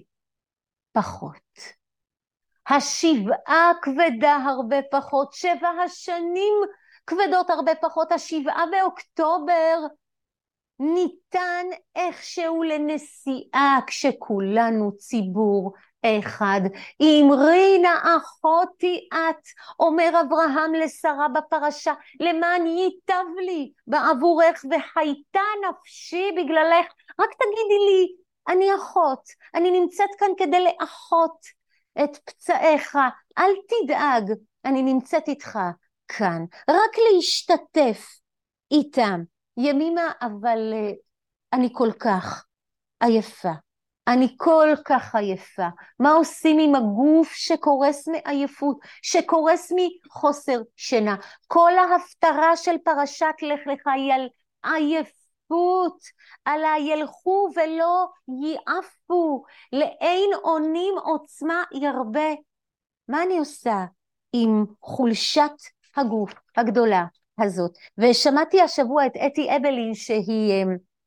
פחות. השבעה כבדה הרבה פחות, שבע השנים כבדות הרבה פחות. השבעה באוקטובר ניתן איכשהו לנסיעה כשכולנו ציבור אחד. אמרי נא אחותי את, אומר אברהם לשרה בפרשה, למען ייטב לי בעבורך וחייתה נפשי בגללך. רק תגידי לי, אני אחות, אני נמצאת כאן כדי לאחות את פצעיך, אל תדאג, אני נמצאת איתך כאן, רק להשתתף איתם. ימימה, אבל uh, אני כל כך עייפה, אני כל כך עייפה. מה עושים עם הגוף שקורס מעייפות, שקורס מחוסר שינה? כל ההפטרה של פרשת לך לך היא על עייפות, על הילכו ולא יעפו, לאין עונים עוצמה ירבה. מה אני עושה עם חולשת הגוף הגדולה הזאת? ושמעתי השבוע את אתי אבלין, שהיא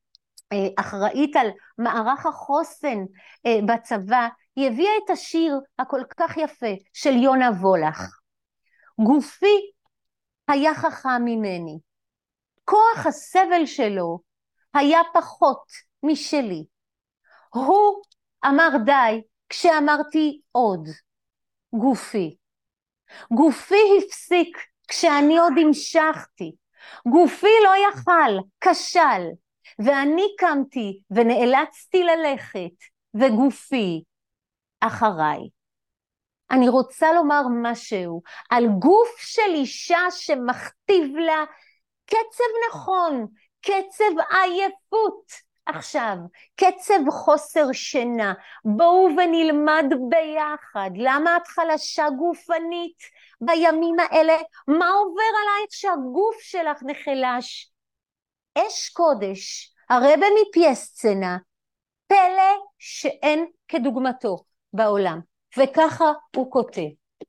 אחראית על מערך החוסן בצבא, היא הביאה את השיר הכל כך יפה של יונה וולך. גופי היה חכם ממני, כוח הסבל שלו היה פחות משלי. הוא אמר די כשאמרתי עוד. גופי. גופי הפסיק כשאני עוד המשכתי. גופי לא יכל, כשל, ואני קמתי ונאלצתי ללכת, וגופי אחריי. אני רוצה לומר משהו על גוף של אישה שמכתיב לה קצב נכון, קצב עייפות. עכשיו, קצב חוסר שינה, בואו ונלמד ביחד. למה את חלשה גופנית בימים האלה? מה עובר עלייך שהגוף שלך נחלש? אש קודש, הרבה מפייסצנה, פלא שאין כדוגמתו בעולם. וככה הוא כותב.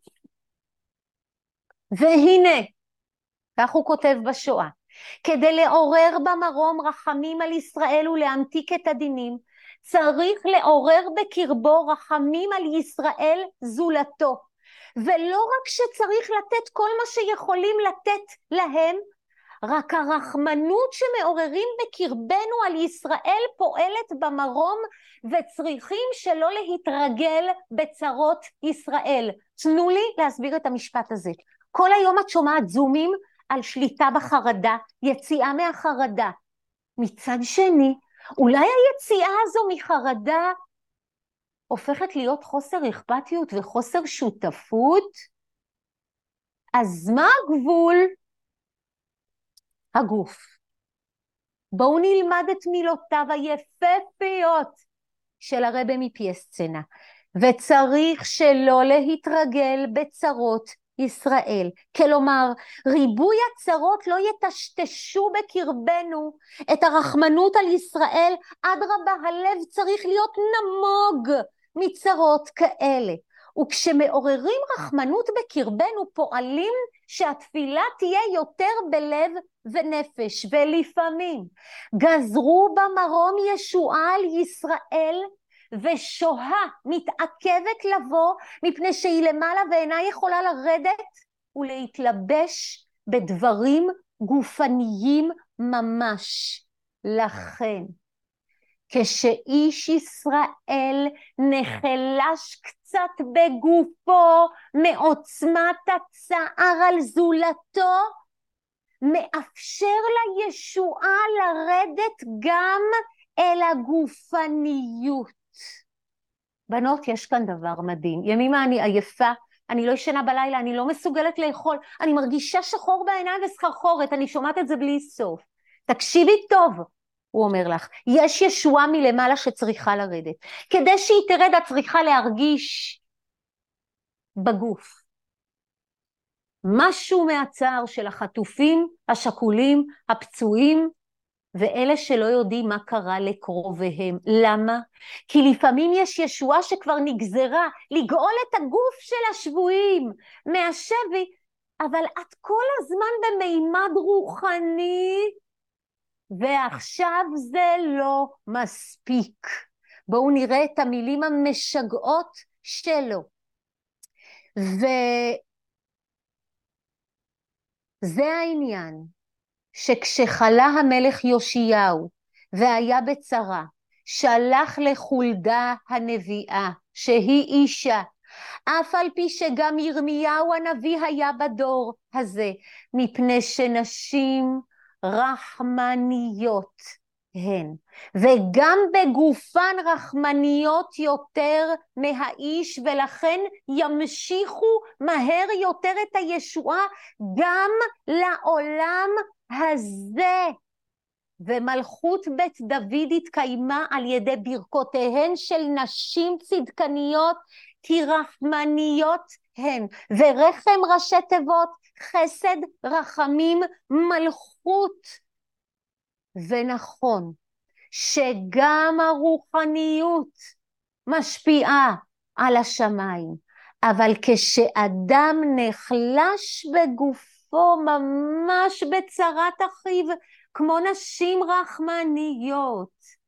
והנה, כך הוא כותב בשואה, כדי לעורר במרום רחמים על ישראל ולהמתיק את הדינים, צריך לעורר בקרבו רחמים על ישראל זולתו. ולא רק שצריך לתת כל מה שיכולים לתת להם, רק הרחמנות שמעוררים בקרבנו על ישראל פועלת במרום, וצריכים שלא להתרגל בצרות ישראל. תנו לי להסביר את המשפט הזה. כל היום את שומעת זומים על שליטה בחרדה, יציאה מהחרדה. מצד שני, אולי היציאה הזו מחרדה הופכת להיות חוסר אכפתיות וחוסר שותפות? אז מה הגבול? הגוף. בואו נלמד את מילותיו היפהפיות של הרבי מפיאסצנה. וצריך שלא להתרגל בצרות ישראל. כלומר, ריבוי הצרות לא יטשטשו בקרבנו את הרחמנות על ישראל. אדרבה, הלב צריך להיות נמוג מצרות כאלה. וכשמעוררים רחמנות בקרבנו, פועלים שהתפילה תהיה יותר בלב ונפש. ולפעמים גזרו במרום ישועה על ישראל, ושוהה מתעכבת לבוא, מפני שהיא למעלה ואינה יכולה לרדת ולהתלבש בדברים גופניים ממש. לכן, כשאיש ישראל נחלש קצת בגופו מעוצמת הצער על זולתו, מאפשר לישועה לרדת גם אל הגופניות. בנות, יש כאן דבר מדהים. ימימה אני עייפה, אני לא ישנה בלילה, אני לא מסוגלת לאכול, אני מרגישה שחור בעיניים וסחרחורת, אני שומעת את זה בלי סוף. תקשיבי טוב, הוא אומר לך, יש ישועה מלמעלה שצריכה לרדת. כדי שהיא תרד, את צריכה להרגיש בגוף. משהו מהצער של החטופים, השכולים, הפצועים, ואלה שלא יודעים מה קרה לקרוביהם. למה? כי לפעמים יש ישועה שכבר נגזרה לגאול את הגוף של השבויים מהשבי, אבל את כל הזמן במימד רוחני, ועכשיו זה לא מספיק. בואו נראה את המילים המשגעות שלו. וזה העניין. שכשחלה המלך יאשיהו והיה בצרה, שלח לחולדה הנביאה, שהיא אישה, אף על פי שגם ירמיהו הנביא היה בדור הזה, מפני שנשים רחמניות הן, וגם בגופן רחמניות יותר מהאיש, ולכן ימשיכו מהר יותר את הישועה גם לעולם הזה. ומלכות בית דוד התקיימה על ידי ברכותיהן של נשים צדקניות, כי רחמניות הן, ורחם ראשי תיבות חסד רחמים מלכות. ונכון שגם הרוחניות משפיעה על השמיים, אבל כשאדם נחלש בגופו ממש בצרת אחיו, כמו נשים רחמניות,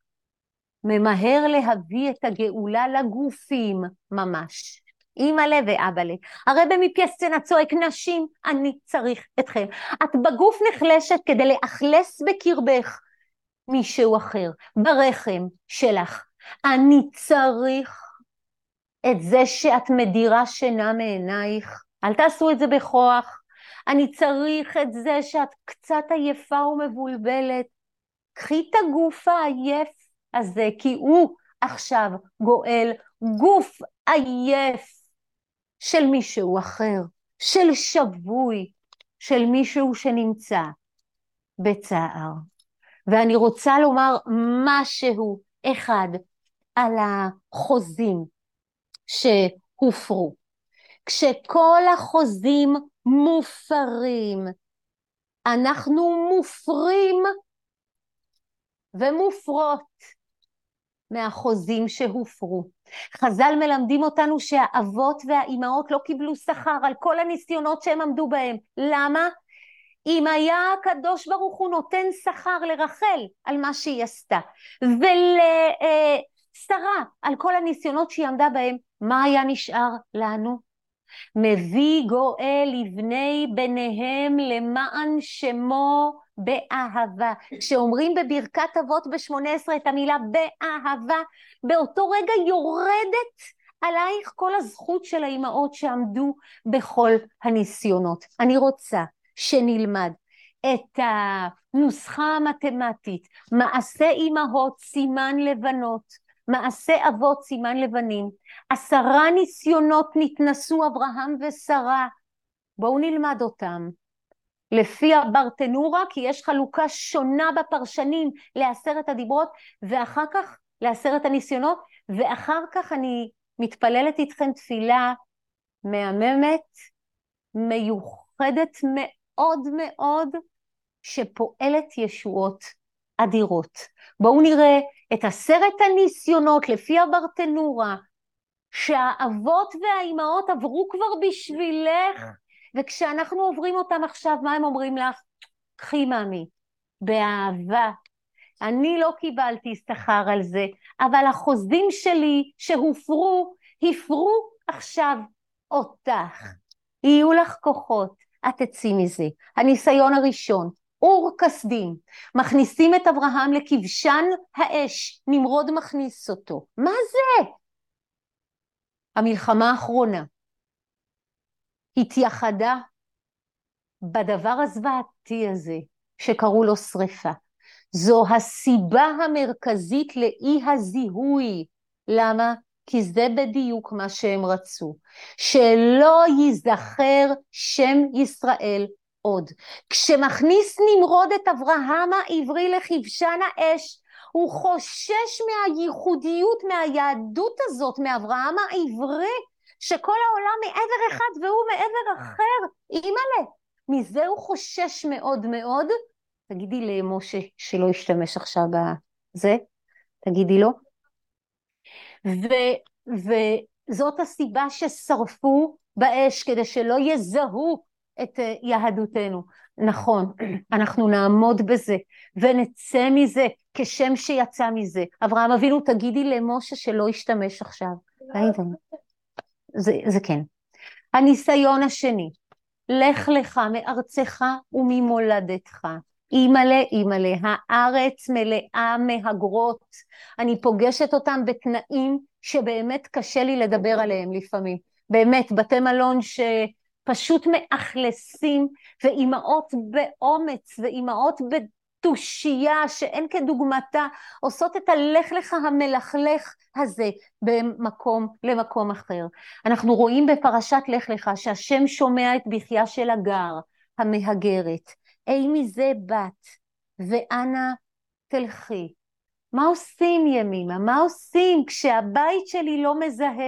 ממהר להביא את הגאולה לגופים ממש. אמא'לה ואבא'לה. הרבי מפיאסצנה צועק, נשים, אני צריך אתכם. את בגוף נחלשת כדי לאכלס בקרבך מישהו אחר, ברחם שלך. אני צריך את זה שאת מדירה שינה מעינייך. אל תעשו את זה בכוח. אני צריך את זה שאת קצת עייפה ומבולבלת. קחי את הגוף העייף הזה, כי הוא עכשיו גואל גוף עייף של מישהו אחר, של שבוי, של מישהו שנמצא בצער. ואני רוצה לומר משהו אחד על החוזים שהופרו. כשכל החוזים מופרים, אנחנו מופרים ומופרות מהחוזים שהופרו. חז"ל מלמדים אותנו שהאבות והאימהות לא קיבלו שכר על כל הניסיונות שהם עמדו בהם. למה? אם היה הקדוש ברוך הוא נותן שכר לרחל על מה שהיא עשתה, ולשרה על כל הניסיונות שהיא עמדה בהם, מה היה נשאר לנו? מביא גואל לבני בניהם למען שמו באהבה. כשאומרים בברכת אבות ב-שמונה עשרה את המילה באהבה, באותו רגע יורדת עלייך כל הזכות של האימהות שעמדו בכל הניסיונות. אני רוצה שנלמד את הנוסחה המתמטית, מעשה אימהות סימן לבנות, מעשה אבות סימן לבנים, עשרה ניסיונות נתנסו אברהם ושרה, בואו נלמד אותם. לפי הברטנורה, כי יש חלוקה שונה בפרשנים לעשרת הדיברות, ואחר כך לעשרת הניסיונות, ואחר כך אני מתפללת איתכם תפילה מהממת, מיוחדת מאוד מאוד, שפועלת ישועות אדירות. בואו נראה את עשרת הניסיונות לפי הברטנורה, שהאבות והאימהות עברו כבר בשבילך, וכשאנחנו עוברים אותם עכשיו, מה הם אומרים לך? קחי מאמי, באהבה. אני לא קיבלתי שכר על זה, אבל החוזים שלי שהופרו, הפרו עכשיו אותך. יהיו לך כוחות, את תצאי מזה. הניסיון הראשון, אור כסדים, מכניסים את אברהם לכבשן האש, נמרוד מכניס אותו. מה זה? המלחמה האחרונה התייחדה בדבר הזוועתי הזה שקראו לו שריפה. זו הסיבה המרכזית לאי הזיהוי. למה? כי זה בדיוק מה שהם רצו. שלא ייזכר שם ישראל עוד. כשמכניס נמרוד את אברהם העברי לכבשן האש, הוא חושש מהייחודיות, מהיהדות הזאת, מאברהם העברי, שכל העולם מעבר אחד והוא מעבר אחר. אימא'לה, מזה הוא חושש מאוד מאוד. תגידי למשה שלא ישתמש עכשיו בזה, תגידי לו. ו, וזאת הסיבה ששרפו באש, כדי שלא יזהו את יהדותנו. נכון, אנחנו נעמוד בזה, ונצא מזה כשם שיצא מזה. אברהם אבינו, תגידי למשה שלא ישתמש עכשיו. זה, זה כן. הניסיון השני, לך לך מארצך וממולדתך. אימא'לה, אימא'לה, הארץ מלאה מהגרות. אני פוגשת אותם בתנאים שבאמת קשה לי לדבר עליהם לפעמים. באמת, בתי מלון שפשוט מאכלסים, ואימהות באומץ, ואימהות בתושייה שאין כדוגמתה, עושות את הלך לך המלכלך הזה במקום למקום אחר. אנחנו רואים בפרשת לך לך שהשם שומע את בכיה של הגר, המהגרת. אי מזה בת, ואנה תלכי. מה עושים ימימה? מה עושים כשהבית שלי לא מזהה?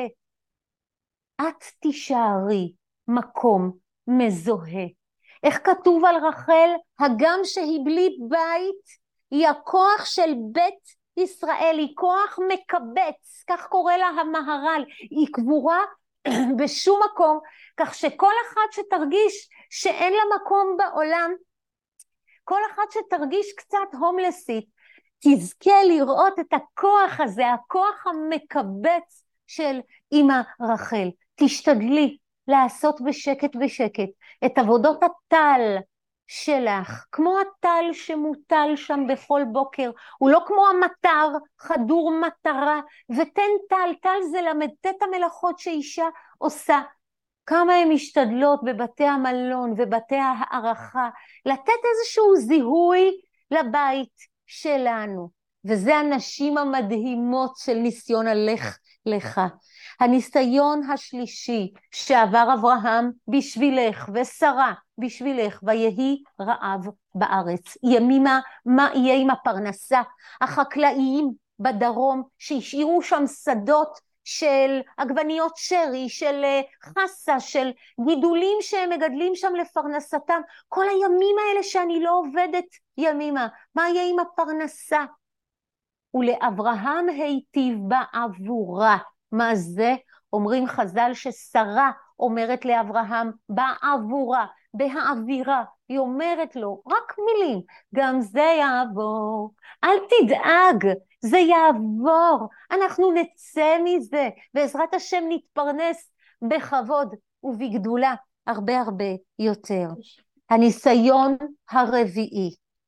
את תישארי מקום מזוהה. איך כתוב על רחל? הגם שהיא בלי בית, היא הכוח של בית ישראל, היא כוח מקבץ, כך קורא לה המהר"ל, היא קבורה בשום מקום, כך שכל אחת שתרגיש שאין לה מקום בעולם, כל אחת שתרגיש קצת הומלסית, תזכה לראות את הכוח הזה, הכוח המקבץ של אמא רחל. תשתדלי לעשות בשקט בשקט את עבודות הטל שלך, כמו הטל שמוטל שם בכל בוקר, הוא לא כמו המטר, חדור מטרה, ותן טל, טל זה למדת המלאכות שאישה עושה. כמה הן משתדלות בבתי המלון ובתי הערכה, לתת איזשהו זיהוי לבית שלנו. וזה הנשים המדהימות של ניסיון הלך לך. הניסיון השלישי שעבר אברהם בשבילך ושרה בשבילך, ויהי רעב בארץ. ימימה, מה יהיה עם הפרנסה? החקלאים בדרום שהשאירו שם שדות, של עגבניות שרי, של חסה, של גידולים שהם מגדלים שם לפרנסתם, כל הימים האלה שאני לא עובדת ימימה, מה יהיה עם הפרנסה? ולאברהם היטיב בעבורה. מה זה? אומרים חז"ל ששרה אומרת לאברהם בעבורה, בהעבירה, היא אומרת לו רק מילים, גם זה יעבור, אל תדאג, זה יעבור, אנחנו נצא מזה, בעזרת השם נתפרנס בכבוד ובגדולה הרבה הרבה יותר. הניסיון הרביעי,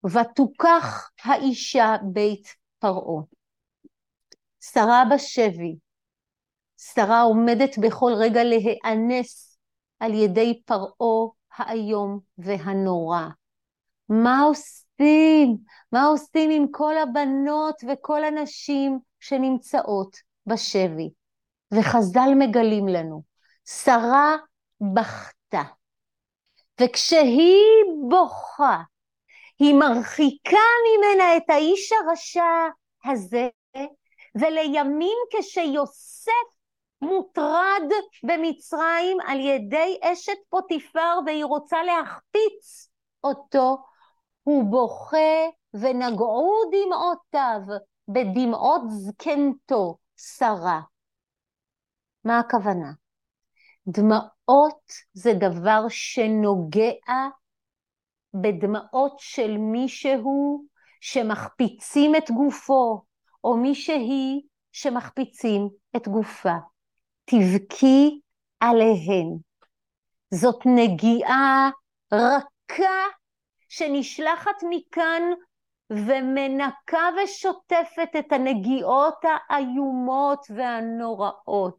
ותוקח האישה בית פרעה. שרה בשבי, שרה עומדת בכל רגע להיאנס על ידי פרעה האיום והנורא. מה עושים? מה עושים עם כל הבנות וכל הנשים שנמצאות בשבי? וחז"ל מגלים לנו, שרה בכתה, וכשהיא בוכה, היא מרחיקה ממנה את האיש הרשע הזה, ולימים כשיוסף מוטרד במצרים על ידי אשת פוטיפר והיא רוצה להחפיץ אותו, הוא בוכה ונגעו דמעותיו בדמעות זקנתו שרה. מה הכוונה? דמעות זה דבר שנוגע בדמעות של מישהו שמחפיצים את גופו, או מישהי שמחפיצים את גופה. תבכי עליהן. זאת נגיעה רכה שנשלחת מכאן ומנקה ושוטפת את הנגיעות האיומות והנוראות.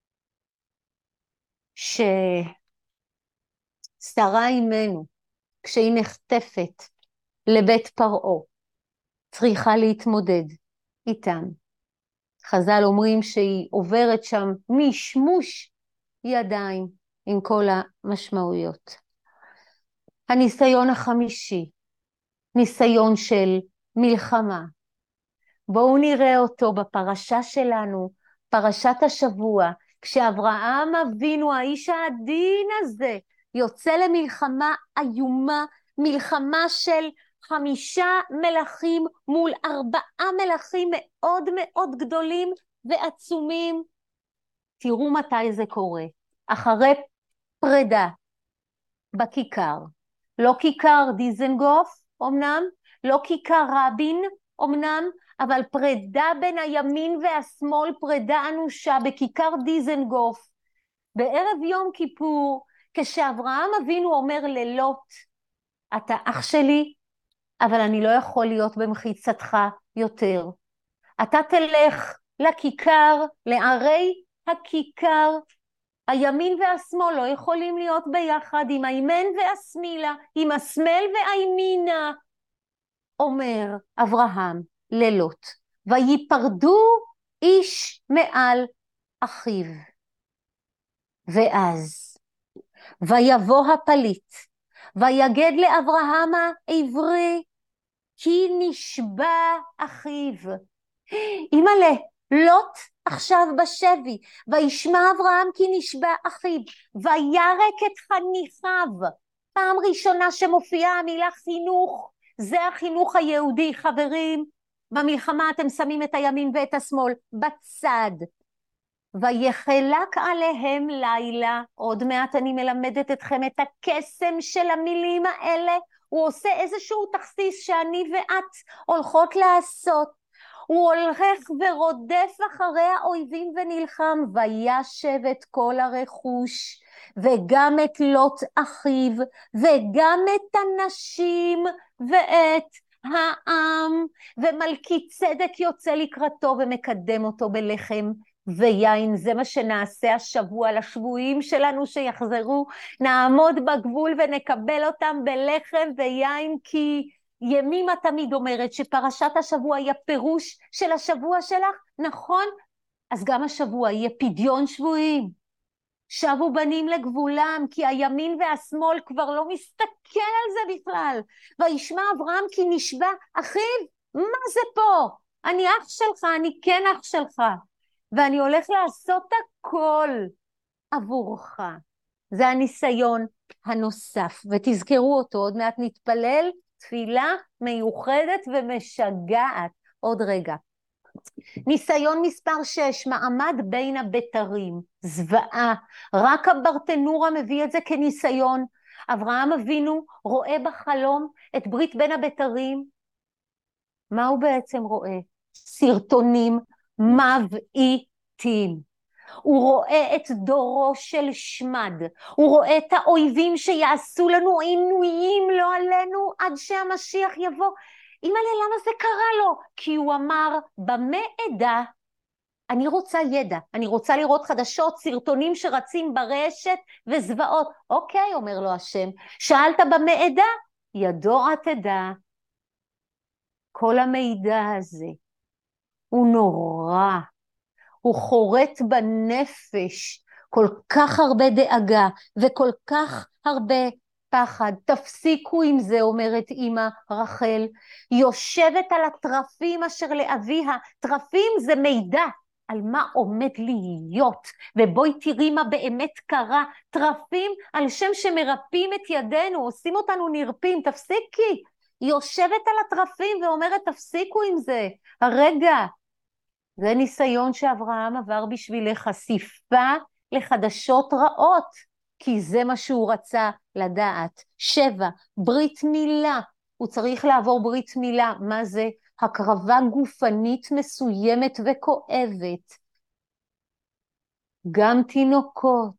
ששרה אימנו, כשהיא נחטפת לבית פרעה, צריכה להתמודד איתם. חז"ל אומרים שהיא עוברת שם משמוש ידיים עם כל המשמעויות. הניסיון החמישי, ניסיון של מלחמה. בואו נראה אותו בפרשה שלנו, פרשת השבוע, כשאברהם אבינו, האיש העדין הזה, יוצא למלחמה איומה, מלחמה של חמישה מלכים מול ארבעה מלכים מאוד מאוד גדולים ועצומים. תראו מתי זה קורה. אחרי פרידה בכיכר. לא כיכר דיזנגוף, אמנם, לא כיכר רבין, אמנם, אבל פרידה בין הימין והשמאל, פרידה אנושה בכיכר דיזנגוף. בערב יום כיפור, כשאברהם אבינו אומר ללוט, אתה אח שלי, אבל אני לא יכול להיות במחיצתך יותר. אתה תלך לכיכר, לערי הכיכר, הימין והשמאל לא יכולים להיות ביחד, עם הימן והשמאלה, עם השמאל והימינה, אומר אברהם ללוט, ויפרדו איש מעל אחיו. ואז, ויבוא הפליט, ויגד לאברהם העברי, כי נשבע אחיו. אמא'לה, לוט עכשיו בשבי, וישמע אברהם כי נשבע אחיו, וירק את חניכיו. פעם ראשונה שמופיעה המילה חינוך, זה החינוך היהודי, חברים. במלחמה אתם שמים את הימין ואת השמאל בצד. ויחלק עליהם לילה, עוד מעט אני מלמדת אתכם את הקסם של המילים האלה, הוא עושה איזשהו תכסיס שאני ואת הולכות לעשות. הוא הולך ורודף אחרי האויבים ונלחם, וישב את כל הרכוש, וגם את לוט אחיו, וגם את הנשים ואת העם, ומלכי צדק יוצא לקראתו ומקדם אותו בלחם ויין. זה מה שנעשה השבוע לשבויים שלנו שיחזרו, נעמוד בגבול ונקבל אותם בלחם ויין, כי ימימה תמיד אומרת שפרשת השבוע היא הפירוש של השבוע שלך, נכון? אז גם השבוע יהיה פדיון שבויים. שבו בנים לגבולם, כי הימין והשמאל כבר לא מסתכל על זה בכלל. וישמע אברהם כי נשבע אחיו, מה זה פה? אני אח שלך, אני כן אח שלך. ואני הולך לעשות הכל עבורך. זה הניסיון הנוסף, ותזכרו אותו, עוד מעט נתפלל תפילה מיוחדת ומשגעת. עוד רגע. ניסיון מספר שש, מעמד בין הבתרים, זוועה. רק הברטנורה מביא את זה כניסיון. אברהם אבינו רואה בחלום את ברית בין הבתרים. מה הוא בעצם רואה? סרטונים מבעיתים. הוא רואה את דורו של שמד, הוא רואה את האויבים שיעשו לנו עינויים לא עלינו עד שהמשיח יבוא. אימא'לה, למה זה קרה לו? כי הוא אמר, במה אדע? אני רוצה ידע, אני רוצה לראות חדשות, סרטונים שרצים ברשת וזוועות. אוקיי, אומר לו השם, שאלת במה אדע? ידוע תדע. כל המידע הזה הוא נורא, הוא חורט בנפש, כל כך הרבה דאגה וכל כך הרבה פחד. תפסיקו עם זה, אומרת אמא רחל, יושבת על הטרפים אשר לאביה. טרפים זה מידע על מה עומד להיות, ובואי תראי מה באמת קרה. טרפים על שם שמרפאים את ידינו, עושים אותנו נרפים. תפסיקי, יושבת על הטרפים ואומרת תפסיקו עם זה. הרגע, זה ניסיון שאברהם עבר בשבילך, חשיפה לחדשות רעות, כי זה מה שהוא רצה לדעת. שבע, ברית מילה. הוא צריך לעבור ברית מילה. מה זה? הקרבה גופנית מסוימת וכואבת. גם תינוקות,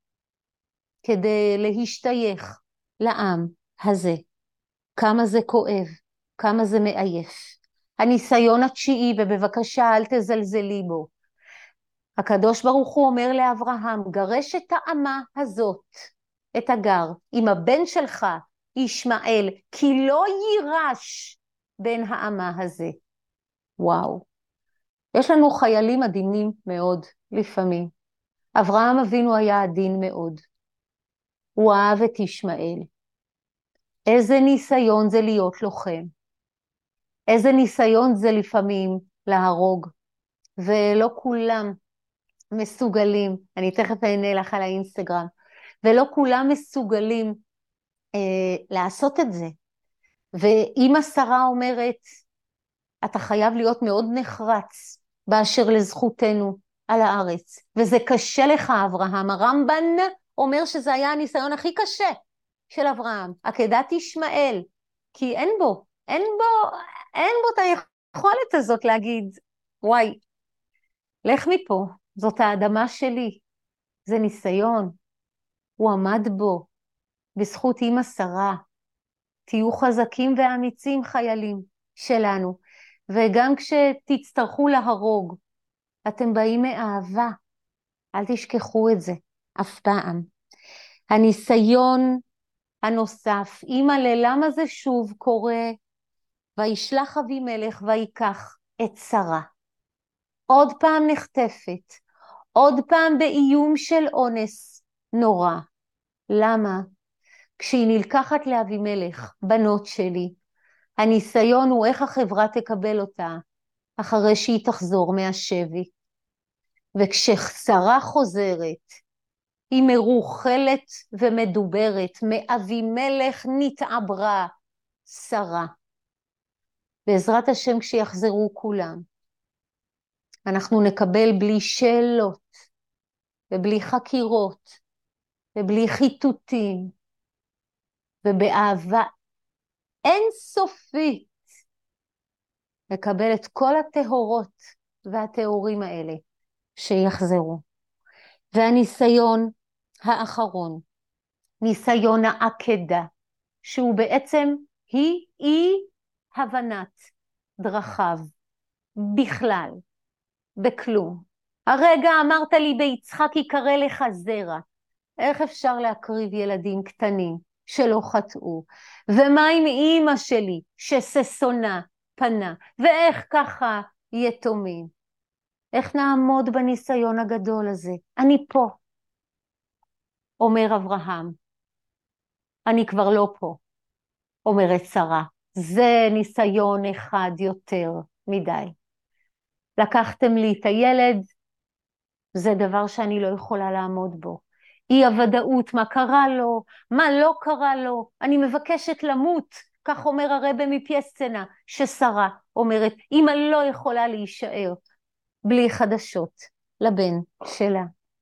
כדי להשתייך לעם הזה. כמה זה כואב, כמה זה מעייף. הניסיון התשיעי, ובבקשה אל תזלזלי בו. הקדוש ברוך הוא אומר לאברהם, גרש את האמה הזאת, את הגר, עם הבן שלך, ישמעאל, כי לא יירש בין האמה הזה. וואו. יש לנו חיילים עדינים מאוד לפעמים. אברהם אבינו היה עדין מאוד. הוא אהב את ישמעאל. איזה ניסיון זה להיות לוחם. איזה ניסיון זה לפעמים להרוג. ולא כולם מסוגלים, אני תכף אענה לך על האינסטגרם, ולא כולם מסוגלים אה, לעשות את זה. ואמא שרה אומרת, אתה חייב להיות מאוד נחרץ באשר לזכותנו על הארץ. וזה קשה לך, אברהם. הרמב"ן אומר שזה היה הניסיון הכי קשה של אברהם. עקדת ישמעאל, כי אין בו, אין בו, אין בו את היכולת הזאת להגיד, וואי, לך מפה, זאת האדמה שלי. זה ניסיון. הוא עמד בו, בזכות אמא שרה. תהיו חזקים ואמיצים, חיילים שלנו. וגם כשתצטרכו להרוג, אתם באים מאהבה. אל תשכחו את זה, אף פעם. הניסיון הנוסף, אמא ללמה זה שוב קורה, וישלח אבימלך ויקח את שרה. עוד פעם נחטפת, עוד פעם באיום של אונס נורא. למה? כשהיא נלקחת לאבימלך, בנות שלי, הניסיון הוא איך החברה תקבל אותה, אחרי שהיא תחזור מהשבי. וכששרה חוזרת, היא מרוחלת ומדוברת, מאבימלך נתעברה שרה. בעזרת השם כשיחזרו כולם, אנחנו נקבל בלי שאלות, ובלי חקירות, ובלי חיתותים, ובאהבה אינסופית, נקבל את כל הטהורות והטהורים האלה שיחזרו. והניסיון האחרון, ניסיון העקדה, שהוא בעצם היא אי הבנת דרכיו בכלל, בכלום. הרגע אמרת לי ביצחק יקרא לך זרע. איך אפשר להקריב ילדים קטנים שלא חטאו? ומה עם אמא שלי שששונה פנה? ואיך ככה יתומים? איך נעמוד בניסיון הגדול הזה? אני פה, אומר אברהם. אני כבר לא פה, אומרת שרה. זה ניסיון אחד יותר מדי. לקחתם לי את הילד, זה דבר שאני לא יכולה לעמוד בו. אי הוודאות, מה קרה לו, מה לא קרה לו, אני מבקשת למות, כך אומר הרב מפייסצנה, ששרה אומרת, אמא לא יכולה להישאר בלי חדשות לבן שלה.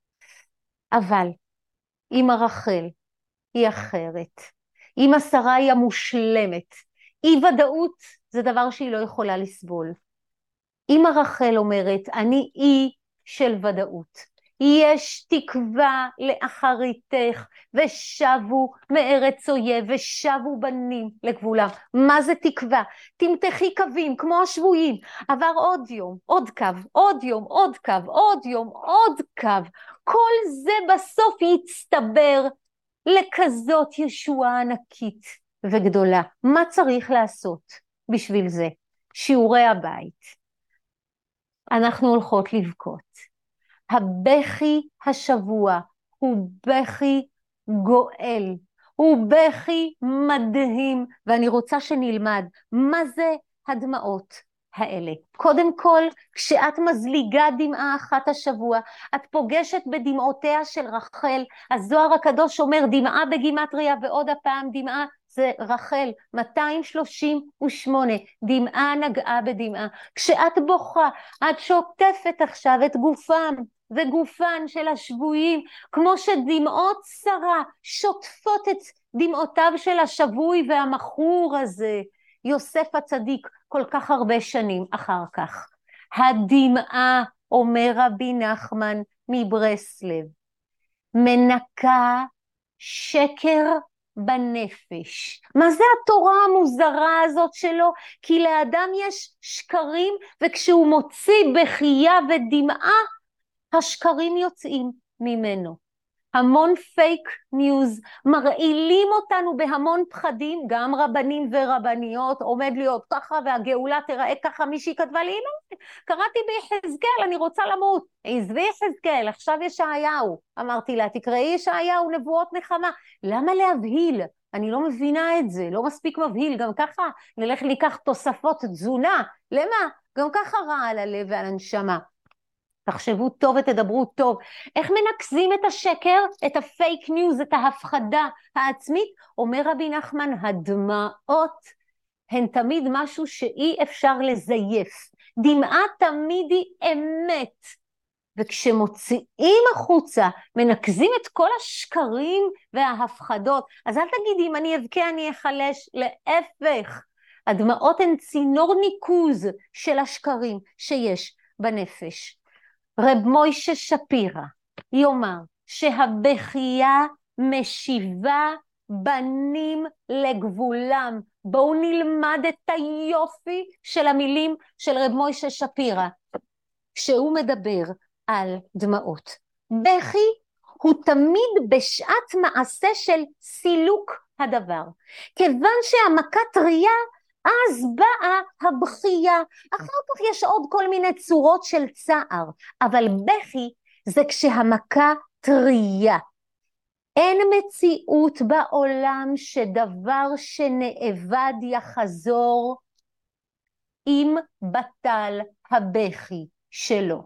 אבל אמא רחל היא אחרת, אמא שרה היא המושלמת, אי ודאות זה דבר שהיא לא יכולה לסבול. אמא רחל אומרת, אני אי של ודאות, יש תקווה לאחריתך, ושבו מארץ אויב, ושבו בנים לגבולם. מה זה תקווה? תמתחי קווים, כמו השבויים. עבר עוד יום, עוד קו, עוד יום, עוד קו, עוד יום, עוד קו. כל זה בסוף יצטבר לכזאת ישועה ענקית וגדולה. מה צריך לעשות בשביל זה? שיעורי הבית. אנחנו הולכות לבכות. הבכי השבוע הוא בכי גואל, הוא בכי מדהים, ואני רוצה שנלמד מה זה הדמעות האלה. קודם כל, כשאת מזליגה דמעה אחת השבוע, את פוגשת בדמעותיה של רחל. הזוהר הקדוש אומר דמעה בגימטריה, ועוד הפעם דמעה זה רחל, מאתיים שלושים ושמונה, דמעה נגעה בדמעה. כשאת בוכה, את שוטפת עכשיו את גופם וגופן של השבויים, כמו שדמעות שרה שוטפות את דמעותיו של השבוי והמכור הזה, יוסף הצדיק, כל כך הרבה שנים אחר כך. הדמעה, אומר רבי נחמן מברסלב, מנקה שקר בנפש. מה זה התורה המוזרה הזאת שלו? כי לאדם יש שקרים, וכשהוא מוציא בחייה ודמעה, השקרים יוצאים ממנו. המון פייק ניוז, מרעילים אותנו בהמון פחדים, גם רבנים ורבניות, עומד להיות ככה והגאולה תראה ככה. מישהי כתבה לי, לא, קראתי ביחזקאל, אני רוצה למות. עזבי יחזקאל, עכשיו ישעיהו. אמרתי לה, תקראי ישעיהו, נבואות נחמה. למה להבהיל? אני לא מבינה את זה, לא מספיק מבהיל. גם ככה נלך לקח תוספות תזונה. למה? גם ככה רע על הלב ועל הנשמה. תחשבו טוב ותדברו טוב. איך מנקזים את השקר, את הפייק ניוז, את ההפחדה העצמית? אומר רבי נחמן, הדמעות הן תמיד משהו שאי אפשר לזייף. דמעה תמיד היא אמת. וכשמוציאים החוצה, מנקזים את כל השקרים וההפחדות. אז אל תגידי, אם אני אבכה אני אחלש, להפך. הדמעות הן צינור ניקוז של השקרים שיש בנפש. רב מוישה שפירא יאמר שהבכייה משיבה בנים לגבולם. בואו נלמד את היופי של המילים של רב מוישה שפירא כשהוא מדבר על דמעות. בכי הוא תמיד בשעת מעשה של סילוק הדבר. כיוון שהמכה טריה, אז באה הבכייה. אחר כך יש עוד כל מיני צורות של צער, אבל בכי זה כשהמכה טריה. אין מציאות בעולם שדבר שנאבד יחזור אם בטל הבכי שלו.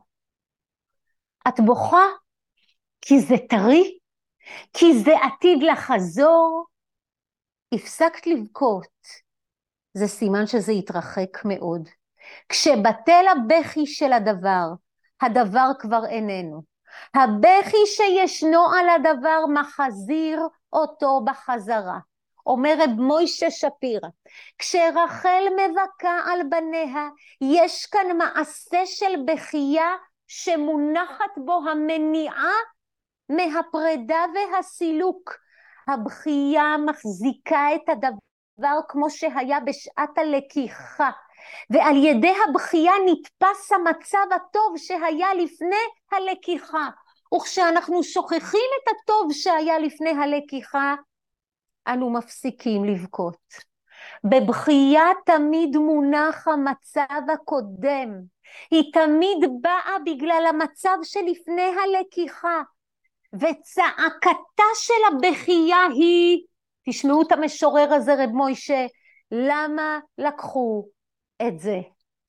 את בוכה כי זה טרי, כי זה עתיד לחזור. הפסקת לבכות, זה סימן שזה יתרחק מאוד. כשבטל הבכי של הדבר, הדבר כבר איננו. הבכי שישנו על הדבר מחזיר אותו בחזרה. אומר רב מוישה שפירא, כשרחל מבכה על בניה, יש כאן מעשה של בכייה שמונחת בו המניעה מהפרידה והסילוק. הבכייה מחזיקה את הדבר, דבר כמו שהיה בשעת הלקיחה, ועל ידי הבכייה נתפס המצב הטוב שהיה לפני הלקיחה. וכשאנחנו שוכחים את הטוב שהיה לפני הלקיחה, אנו מפסיקים לבכות. בבכייה תמיד מונח המצב הקודם, היא תמיד באה בגלל המצב שלפני הלקיחה, וצעקתה של הבכייה היא, תשמעו את המשורר הזה רב מוישה, למה לקחו את זה?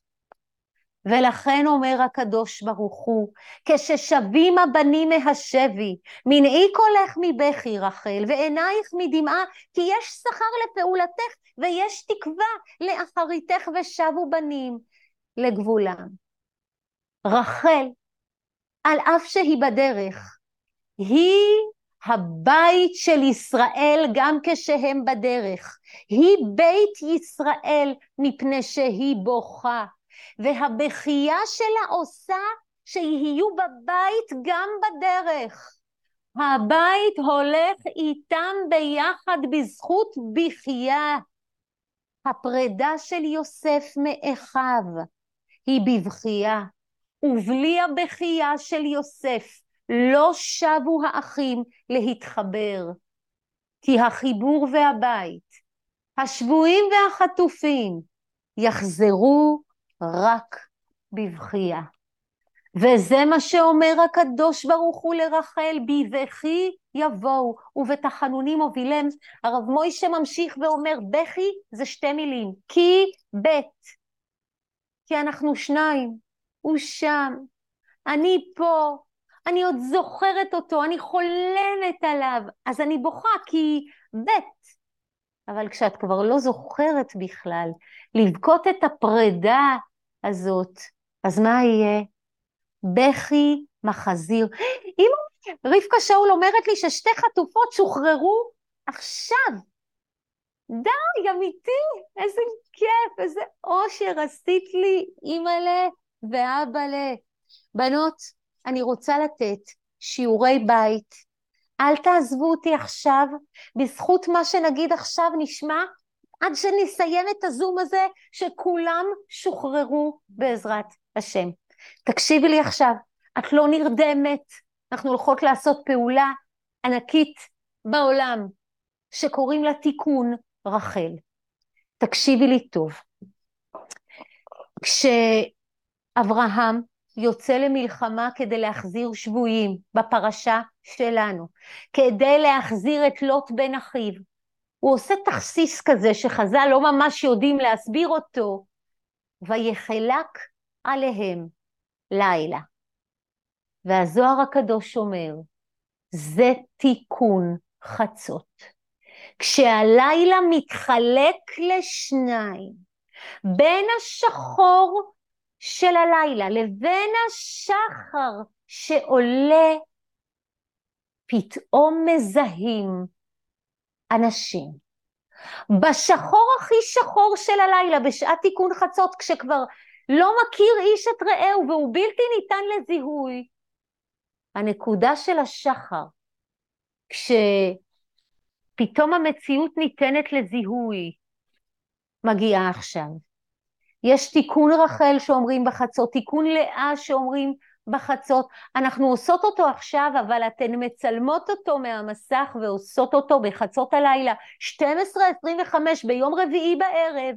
ולכן אומר הקדוש ברוך הוא, כששבים הבנים מהשבי, מנעי קולך מבכי רחל, ועינייך מדמעה, כי יש שכר לפעולתך, ויש תקווה לאחריתך, ושבו בנים לגבולם. רחל, על אף שהיא בדרך, היא הבית של ישראל גם כשהם בדרך. היא בית ישראל מפני שהיא בוכה. והבכייה שלה עושה שיהיו בבית גם בדרך. הבית הולך איתם ביחד בזכות בכייה. הפרידה של יוסף מאחיו היא בבכייה, ובלי הבכייה של יוסף לא שבו האחים להתחבר, כי החיבור והבית, השבויים והחטופים, יחזרו רק בבכייה. וזה מה שאומר הקדוש ברוך הוא לרחל, בבכי יבואו ובתחנונים הובילם. הרב מוישה ממשיך ואומר, בכי זה שתי מילים, כי בית, כי אנחנו שניים, הוא שם, אני פה, אני עוד זוכרת אותו, אני חולמת עליו, אז אני בוכה כי בית. אבל כשאת כבר לא זוכרת בכלל לבכות את הפרידה הזאת, אז מה יהיה? בכי מחזיר. אמא, רבקה שאול אומרת לי ששתי חטופות שוחררו עכשיו. די, אמיתי, איזה כיף, איזה אושר עשית לי, אמא'לה ואבא'לה. בנות, אני רוצה לתת שיעורי בית. אל תעזבו אותי עכשיו, בזכות מה שנגיד עכשיו נשמע, עד שנסיים את הזום הזה, שכולם שוחררו בעזרת השם. תקשיבי לי עכשיו, את לא נרדמת, אנחנו הולכות לעשות פעולה ענקית בעולם, שקוראים לה תיקון רחל. תקשיבי לי טוב. כשאברהם יוצא למלחמה כדי להחזיר שבויים בפרשה שלנו, כדי להחזיר את לוט בן אחיו, הוא עושה תכסיס כזה שחז"ל לא ממש יודעים להסביר אותו, ויחלק עליהם לילה. והזוהר הקדוש אומר, זה תיקון חצות. כשהלילה מתחלק לשניים, בין השחור של הלילה לבין השחר שעולה, פתאום מזהים אנשים. בשחור הכי שחור של הלילה, בשעת תיקון חצות, כשכבר לא מכיר איש את רעהו והוא בלתי ניתן לזיהוי, הנקודה של השחר, כשפתאום המציאות ניתנת לזיהוי, מגיעה עכשיו. יש תיקון רחל שאומרים בחצות, תיקון לאה שאומרים בחצות, אנחנו עושות אותו עכשיו, אבל אתן מצלמות אותו מהמסך ועושות אותו בחצות הלילה, שתים עשרה עשרים וחמש ביום רביעי בערב,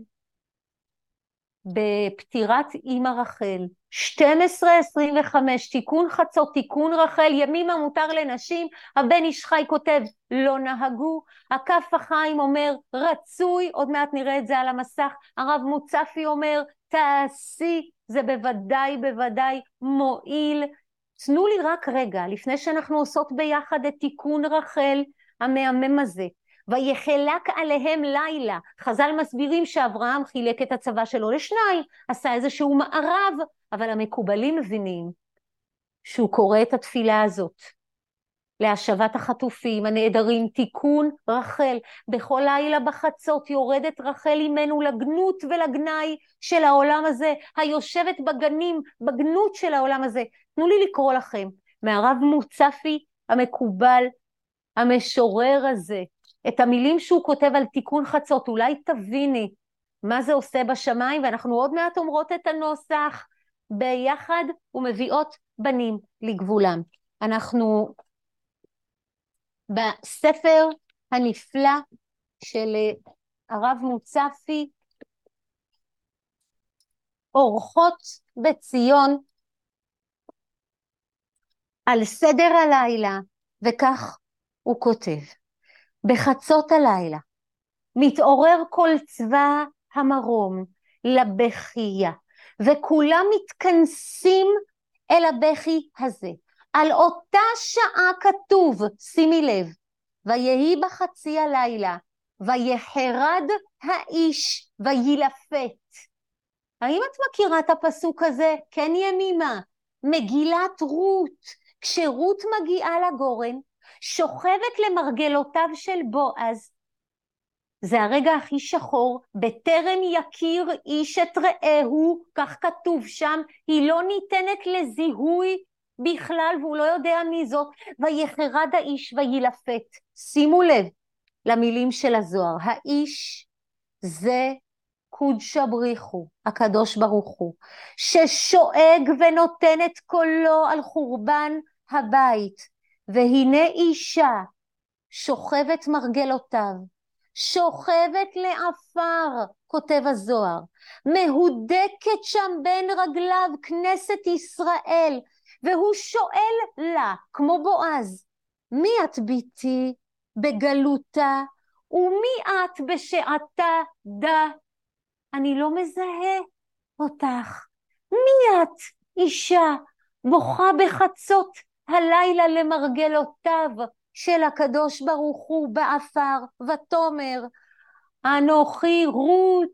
בפטירת אמא רחל, שתים עשרה עשרים וחמש, תיקון חצות, תיקון רחל, ימים המותר לנשים, הבן איש חי כותב, לא נהגו, הכף החיים אומר, רצוי, עוד מעט נראה את זה על המסך, הרב מוצפי אומר, תעשי, זה בוודאי בוודאי מועיל. תנו לי רק רגע, לפני שאנחנו עושות ביחד את תיקון רחל המהמם הזה, ויחלק עליהם לילה. חז"ל מסבירים שאברהם חילק את הצבא שלו לשניים, עשה איזשהו מערב, אבל המקובלים מבינים שהוא קורא את התפילה הזאת להשבת החטופים, הנעדרים, תיקון רחל. בכל לילה בחצות יורדת רחל אימנו לגנות ולגנאי של העולם הזה, היושבת בגנים, בגנות של העולם הזה. תנו לי לקרוא לכם מהרב מוצפי המקובל, המשורר הזה, את המילים שהוא כותב על תיקון חצות. אולי תביני מה זה עושה בשמיים, ואנחנו עוד מעט אומרות את הנוסח ביחד ומביאות בנים לגבולם. אנחנו בספר הנפלא של הרב מוצפי, אורחות בציון, על סדר הלילה, וכך הוא כותב, בחצות הלילה מתעורר כל צבא המרום לבכייה, וכולם מתכנסים אל הבכי הזה. על אותה שעה כתוב, שימי לב, ויהי בחצי הלילה, ויחרד האיש וילפת. האם את מכירה את הפסוק הזה? כן ימימה, מגילת רות, כשרות מגיעה לגורן, שוכבת למרגלותיו של בועז. זה הרגע הכי שחור, בטרם יכיר איש את רעהו, כך כתוב שם, היא לא ניתנת לזיהוי בכלל, והוא לא יודע מי זאת, ויחרד האיש וילפת. שימו לב למילים של הזוהר, האיש זה קודשא בריחו, הקדוש ברוך הוא, ששואג ונותן את קולו על חורבן הבית, והנה אישה שוכבת מרגלותיו, שוכבת לעפר, כותב הזוהר, מהודקת שם בין רגליו כנסת ישראל, והוא שואל לה, כמו בועז, מי את ביתי בגלותה, ומי את בשעתה דה? אני לא מזהה אותך. מי את, אישה, בוכה בחצות הלילה למרגלותיו של הקדוש ברוך הוא בעפר, ותאמר, אנוכי רות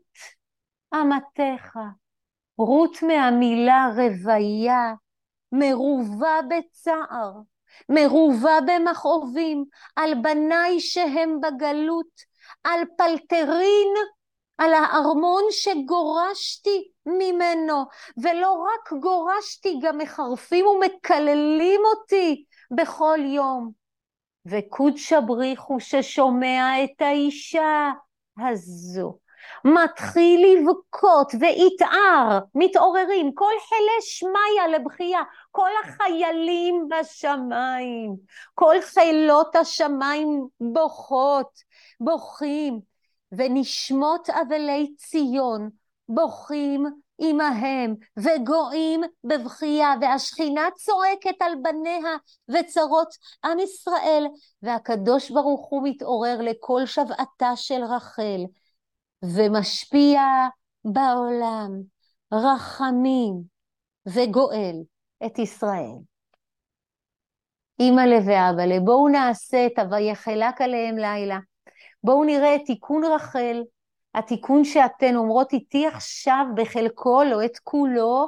אמתך. רות מהמילה רוויה, מרובה בצער, מרובה במכאובים, על בניי שהם בגלות, על פלטרין, על הארמון שגורשתי ממנו, ולא רק גורשתי, גם מחרפים ומקללים אותי בכל יום. וקודשא בריחו ששומע את האישה הזו, מתחיל לבכות ויתער, מתעוררים, כל חילי שמיה לבכייה, כל החיילים בשמיים, כל חילות השמיים בוכות, בוכים, ונשמות אבלי ציון בוכים עמהם וגועים בבכייה, והשכינה צועקת על בניה וצרות עם ישראל, והקדוש ברוך הוא מתעורר לכל שבעתה של רחל, ומשפיע בעולם רחמים וגואל את ישראל. אמא ואבא, בואו נעשה את ה"ויחלק עליהם לילה". בואו נראה את תיקון רחל, התיקון שאתן אומרות איתי עכשיו בחלקו, לא את כולו,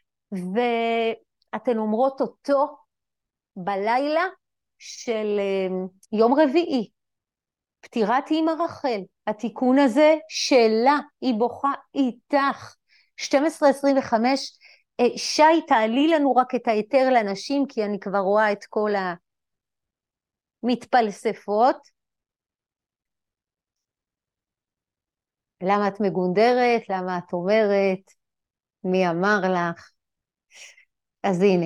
ואתן אומרות אותו בלילה של יום רביעי, פטירת אמא רחל. התיקון הזה שלה, היא בוכה איתך. שתים עשרה עשרים וחמש, שי, תעלי לנו רק את היתר לנשים, כי אני כבר רואה את כל המתפלספות. למה את מגונדרת? למה את אומרת? מי אמר לך? אז הנה.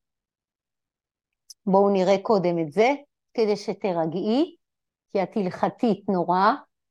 בואו נראה קודם את זה, כדי שתרגעי, כי את הלכתית נורא.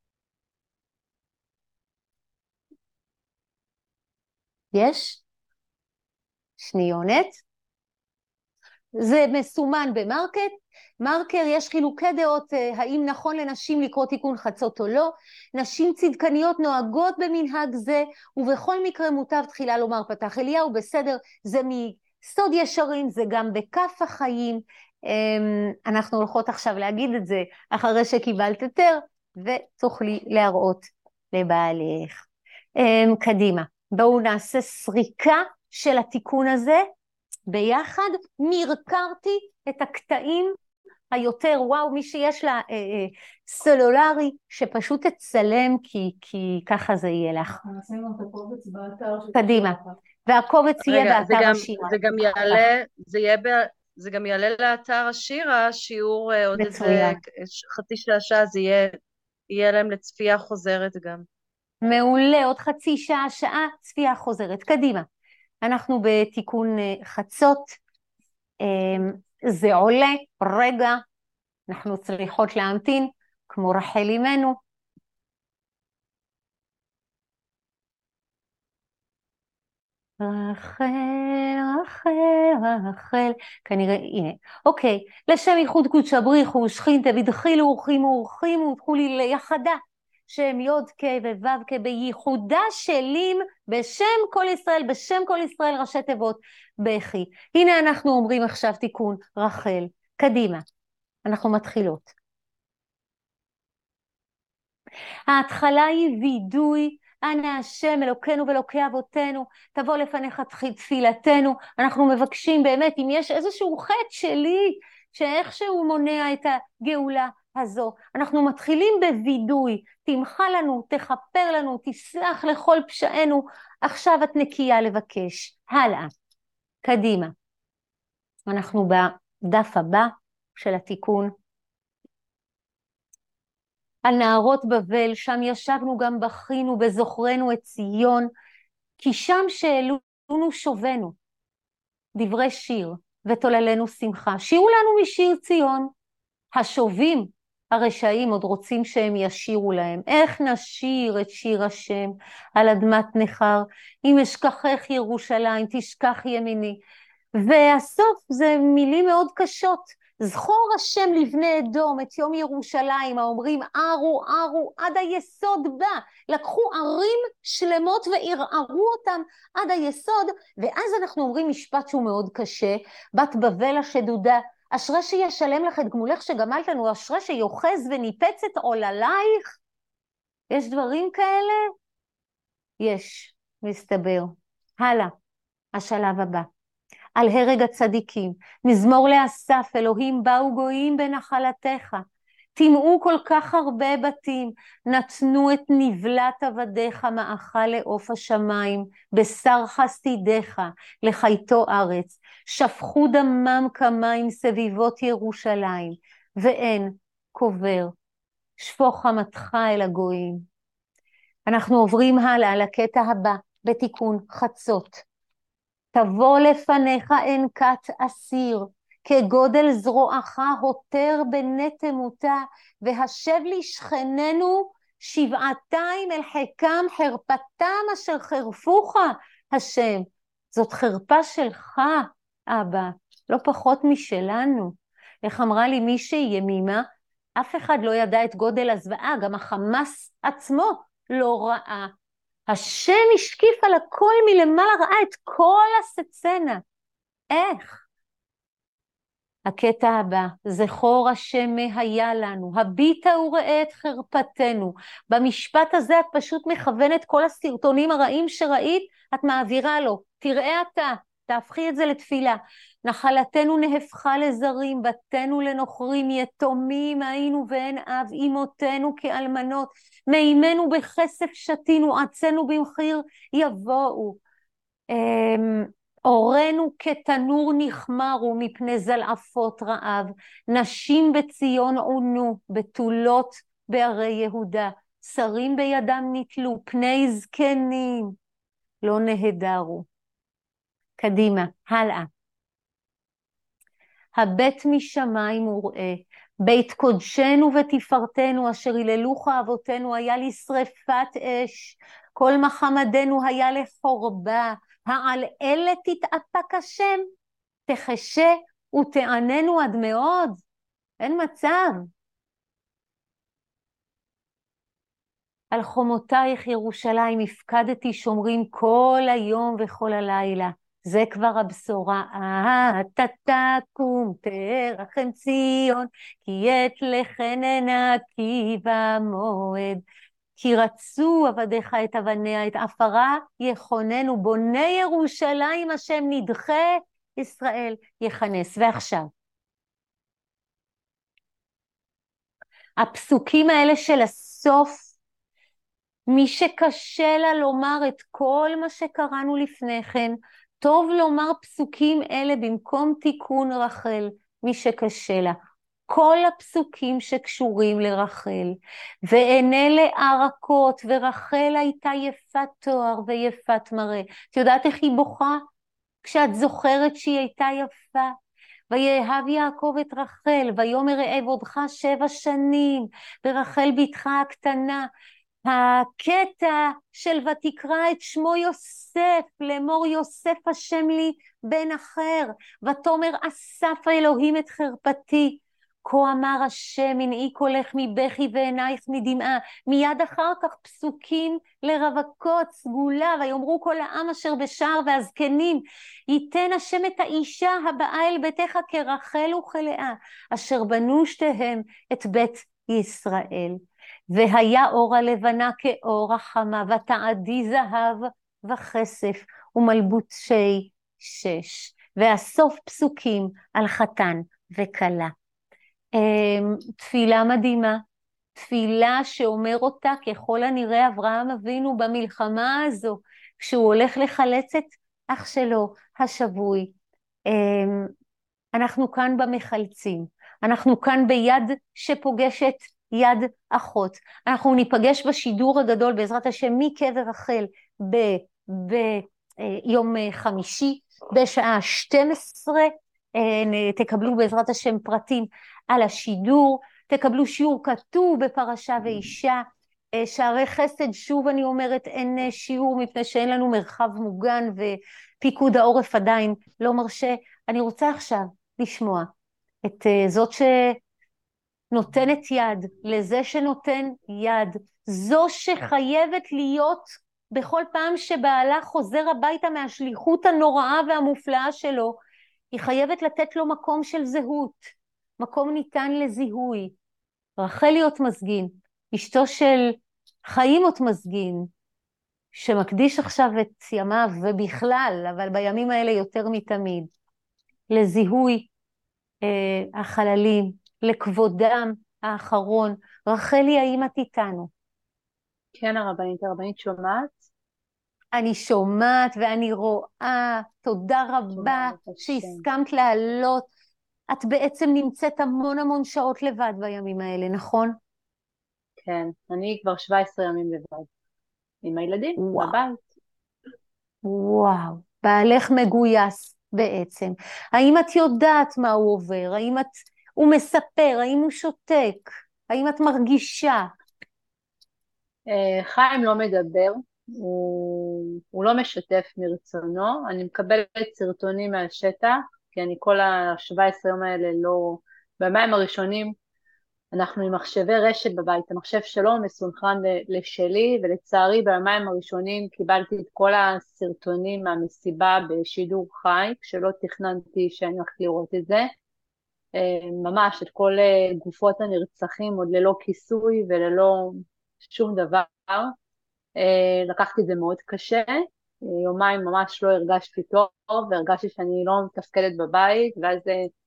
יש? שניונת. זה מסומן במרקט. מרקר, יש חילוקי דעות, האם נכון לנשים לקרוא תיקון חצות או לא. נשים צדקניות נוהגות במנהג זה, ובכל מקרה מוטב תחילה לומר פתח אליהו, בסדר, זה מסוד ישרים, זה גם בכף החיים. אנחנו הולכות עכשיו להגיד את זה אחרי שקיבלת יותר, ותוכלי להראות לבעלך. קדימה, בואו נעשה סריקה של התיקון הזה ביחד. מרקרתי את הקטעים היותר, וואו, מי שיש לה אה, אה, סלולרי, שפשוט תצלם, כי, כי ככה זה יהיה לך. נעשה גם את הקובץ באתר. קדימה, והקובץ יהיה רגע, באתר זה גם, השירה. זה גם יעלה, זה יהיה ב... זה גם יעלה לאתר השירה, שיעור עוד איזה חצי שעה, שעה, זה יהיה, יהיה להם לצפייה חוזרת גם. מעולה, עוד חצי שעה, שעה, צפייה חוזרת. קדימה, אנחנו בתיקון חצות, זה עולה, רגע, אנחנו צריכות להמתין, כמו רחל אימנו. רחל, רחל, רחל, כנראה, הנה, אוקיי, לשם ייחוד קודשא בריחו ושכינתא ודחילו ורחימו ורחימו ודחולי ליחדה, שם יוד כה ווו כה בייחודה שלים בשם כל ישראל, בשם כל ישראל ראשי תיבות בכי. הנה אנחנו אומרים עכשיו תיקון רחל, קדימה, אנחנו מתחילות. ההתחלה היא וידוי, אנא השם אלוקינו ואלוקי אבותינו, תבוא לפניך תפילתנו. אנחנו מבקשים באמת, אם יש איזשהו חטא שלי, שאיכשהו מונע את הגאולה, הזו. אנחנו מתחילים בווידוי, תמחה לנו, תכפר לנו, תסלח לכל פשענו, עכשיו את נקייה לבקש. הלאה, קדימה. אנחנו בדף הבא של התיקון. על נהרות בבל, שם ישבנו גם בכינו בזוכרנו את ציון, כי שם שאלונו שובנו, דברי שיר ותוללנו שמחה. שירו לנו משיר ציון. השובים הרשעים עוד רוצים שהם ישירו להם. איך נשיר את שיר השם על אדמת נחר, אם אשכחך ירושלים, תשכח ימיני. והסוף זה מילים מאוד קשות. זכור השם לבני אדום את יום ירושלים, האומרים ארו ארו עד היסוד בא. לקחו ערים שלמות וערערו אותם עד היסוד, ואז אנחנו אומרים משפט שהוא מאוד קשה, בת בבל השדודה, אשרי שישלם לך את גמולך שגמלת לנו, אשרי שיוחז וניפץ את עוללייך. יש דברים כאלה? יש, מסתבר. הלאה, השלב הבא. על הרג הצדיקים, מזמור לאסף, אלוהים באו גויים בנחלתך, תמעו כל כך הרבה בתים, נתנו את נבלת עבדיך מאכל לעוף השמיים, בשר חסידיך לחייתו ארץ, שפכו דמם כמים סביבות ירושלים, ואין קובר, שפוך חמתך אל הגויים. אנחנו עוברים הלאה לקטע הבא בתיקון חצות. תבוא לפניך אין כת אסיר, כגודל זרועך הותר בנתמותה, והשב לי שכננו שבעתיים אל חיקם חרפתם אשר חרפוך השם. זאת חרפה שלך, אבא, לא פחות משלנו. איך אמרה לי מישהי ימימה, אף אחד לא ידע את גודל הזוועה, גם החמאס עצמו לא ראה. השם השקיף על הכל מלמעלה, ראה את כל הסצנה. איך? הקטע הבא, זכור השם מה היה לנו, הביטה וראה את חרפתנו. במשפט הזה את פשוט מכוונת כל הסרטונים הרעים שראית, את מעבירה לו, תראה אתה, תהפכי את זה לתפילה. נחלתנו נהפכה לזרים, בתנו לנוכרים, יתומים היינו ואין אב, אמותינו כאלמנות, מימינו בכסף שתינו, עצנו במחיר יבואו. אורנו כתנור נחמרו מפני זלעפות רעב, נשים בציון עונו, בתולות בערי יהודה, שרים בידם נתלו, פני זקנים לא נהדרו. קדימה, הלאה. הבית משמיים וראה, בית קודשנו ותפארתנו, אשר היללוך אבותינו, היה לשרפת אש, כל מחמדנו היה לחורבה, העל אלה תתאפק השם, תחשה ותעננו עד מאוד. אין מצב. על חומותייך ירושלים הפקדתי שומרים כל היום וכל הלילה. זה כבר הבשורה. אתה תקום תרחם ציון, כי עת לחננה כי במועד. כי רצו עבדיך את אבניה, את עפרה יכוננו, בוני ירושלים השם נדחה, ישראל יכנס. ועכשיו, הפסוקים האלה של הסוף, מי שקשה לה לומר את כל מה שקראנו לפני כן, טוב לומר פסוקים אלה במקום תיקון רחל, מי שקשה לה. כל הפסוקים שקשורים לרחל, ועיני לאה רכות, ורחל הייתה יפת תואר ויפת מראה. את יודעת איך היא בוכה? כשאת זוכרת שהיא הייתה יפה. ויאהב יעקב את רחל, ויאמר אעבודך שבע שנים, ברחל בתך הקטנה. הקטע של ותקרא את שמו יוסף, לאמור יוסף השם לי בן אחר, ותאמר אסף האלוהים את חרפתי. כה אמר השם, מנעי קולך מבכי ועינייך מדמעה. מיד אחר כך פסוקים לרווקות, סגולה, ויאמרו כל העם אשר בשער והזקנים, ייתן השם את האישה הבאה אל ביתך כרחל וכלאה, אשר בנו שתיהם את בית ישראל. והיה אור הלבנה כאור החמה, ותעדי זהב וכסף ומלבושי שש. והסוף פסוקים על חתן וכלה. אמ, תפילה מדהימה, תפילה שאומר אותה ככל הנראה אברהם אבינו במלחמה הזו, כשהוא הולך לחלץ את אח שלו השבוי. אמ, אנחנו כאן במחלצים, אנחנו כאן ביד שפוגשת יד אחות. אנחנו ניפגש בשידור הגדול בעזרת השם מקבר רחל ביום חמישי בשעה שתים עשרה. תקבלו בעזרת השם פרטים על השידור, תקבלו שיעור כתוב בפרשה ואישה. שערי חסד, שוב אני אומרת, אין שיעור מפני שאין לנו מרחב מוגן ופיקוד העורף עדיין לא מרשה. אני רוצה עכשיו לשמוע את זאת שנותנת יד לזה שנותן יד, זו שחייבת להיות בכל פעם שבעלה חוזר הביתה מהשליחות הנוראה והמופלאה שלו, היא חייבת לתת לו מקום של זהות, מקום ניתן לזיהוי. רחל אוטמזגין, אשתו של חיים אוטמזגין, שמקדיש עכשיו את ימיו ובכלל, אבל בימים האלה יותר מתמיד, לזיהוי אה, החללים, לכבודם האחרון. רחלי, האם את איתנו? כן, הרבנית, הרבנית שומעת? אני שומעת ואני רואה, תודה רבה שהסכמת לעלות. את בעצם נמצאת המון המון שעות לבד בימים האלה, נכון? כן, אני כבר שבעה עשר ימים לבד, עם הילדים, וואו. בבית. וואו, בעלך מגויס בעצם. האם את יודעת מה הוא עובר? האם את, הוא מספר? האם הוא שותק? האם את מרגישה? אה, חיים לא מדבר, הוא, הוא לא משתף מרצונו, אני מקבלת סרטונים מהשטח, כי אני כל ה-שבעה עשר יום האלה לא, במים הראשונים, אנחנו עם מחשבי רשת בבית, המחשב שלו מסונכרן לשלי, ולצערי במים הראשונים קיבלתי את כל הסרטונים מהמסיבה בשידור חי, כשלא תכננתי שאני הולכת לראות את זה, ממש את כל גופות הנרצחים, עוד ללא כיסוי וללא שום דבר, לקחתי את זה מאוד קשה, יומיים ממש לא הרגשתי טוב, והרגשתי שאני לא מתפקדת בבית, ואז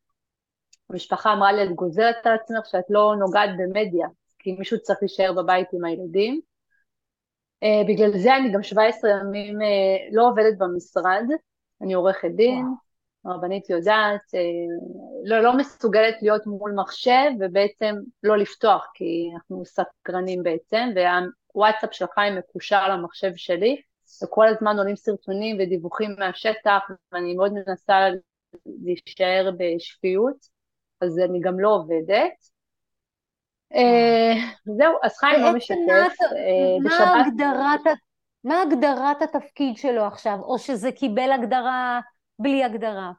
המשפחה אמרה לי, את גוזרת על עצמך שאת לא נוגעת במדיה, כי מישהו צריך להישאר בבית עם הילדים. Uh, בגלל זה אני גם שבעה עשר ימים uh, לא עובדת במשרד, אני עורכת דין, הרבנית יודעת, uh, לא, לא מסוגלת להיות מול מחשב, ובעצם לא לפתוח, כי אנחנו סקרנים בעצם, והוואטסאפ של חיים מקושר למחשב שלי, וכל הזמן עולים סרטונים ודיווחים מהשטח, ואני מאוד מנסה להישאר בשפיות, אז אני גם לא עובדת. זהו, אז חיים לא משתף. מה הגדרת התפקיד שלו עכשיו, או שזה קיבל הגדרה בלי הגדרה?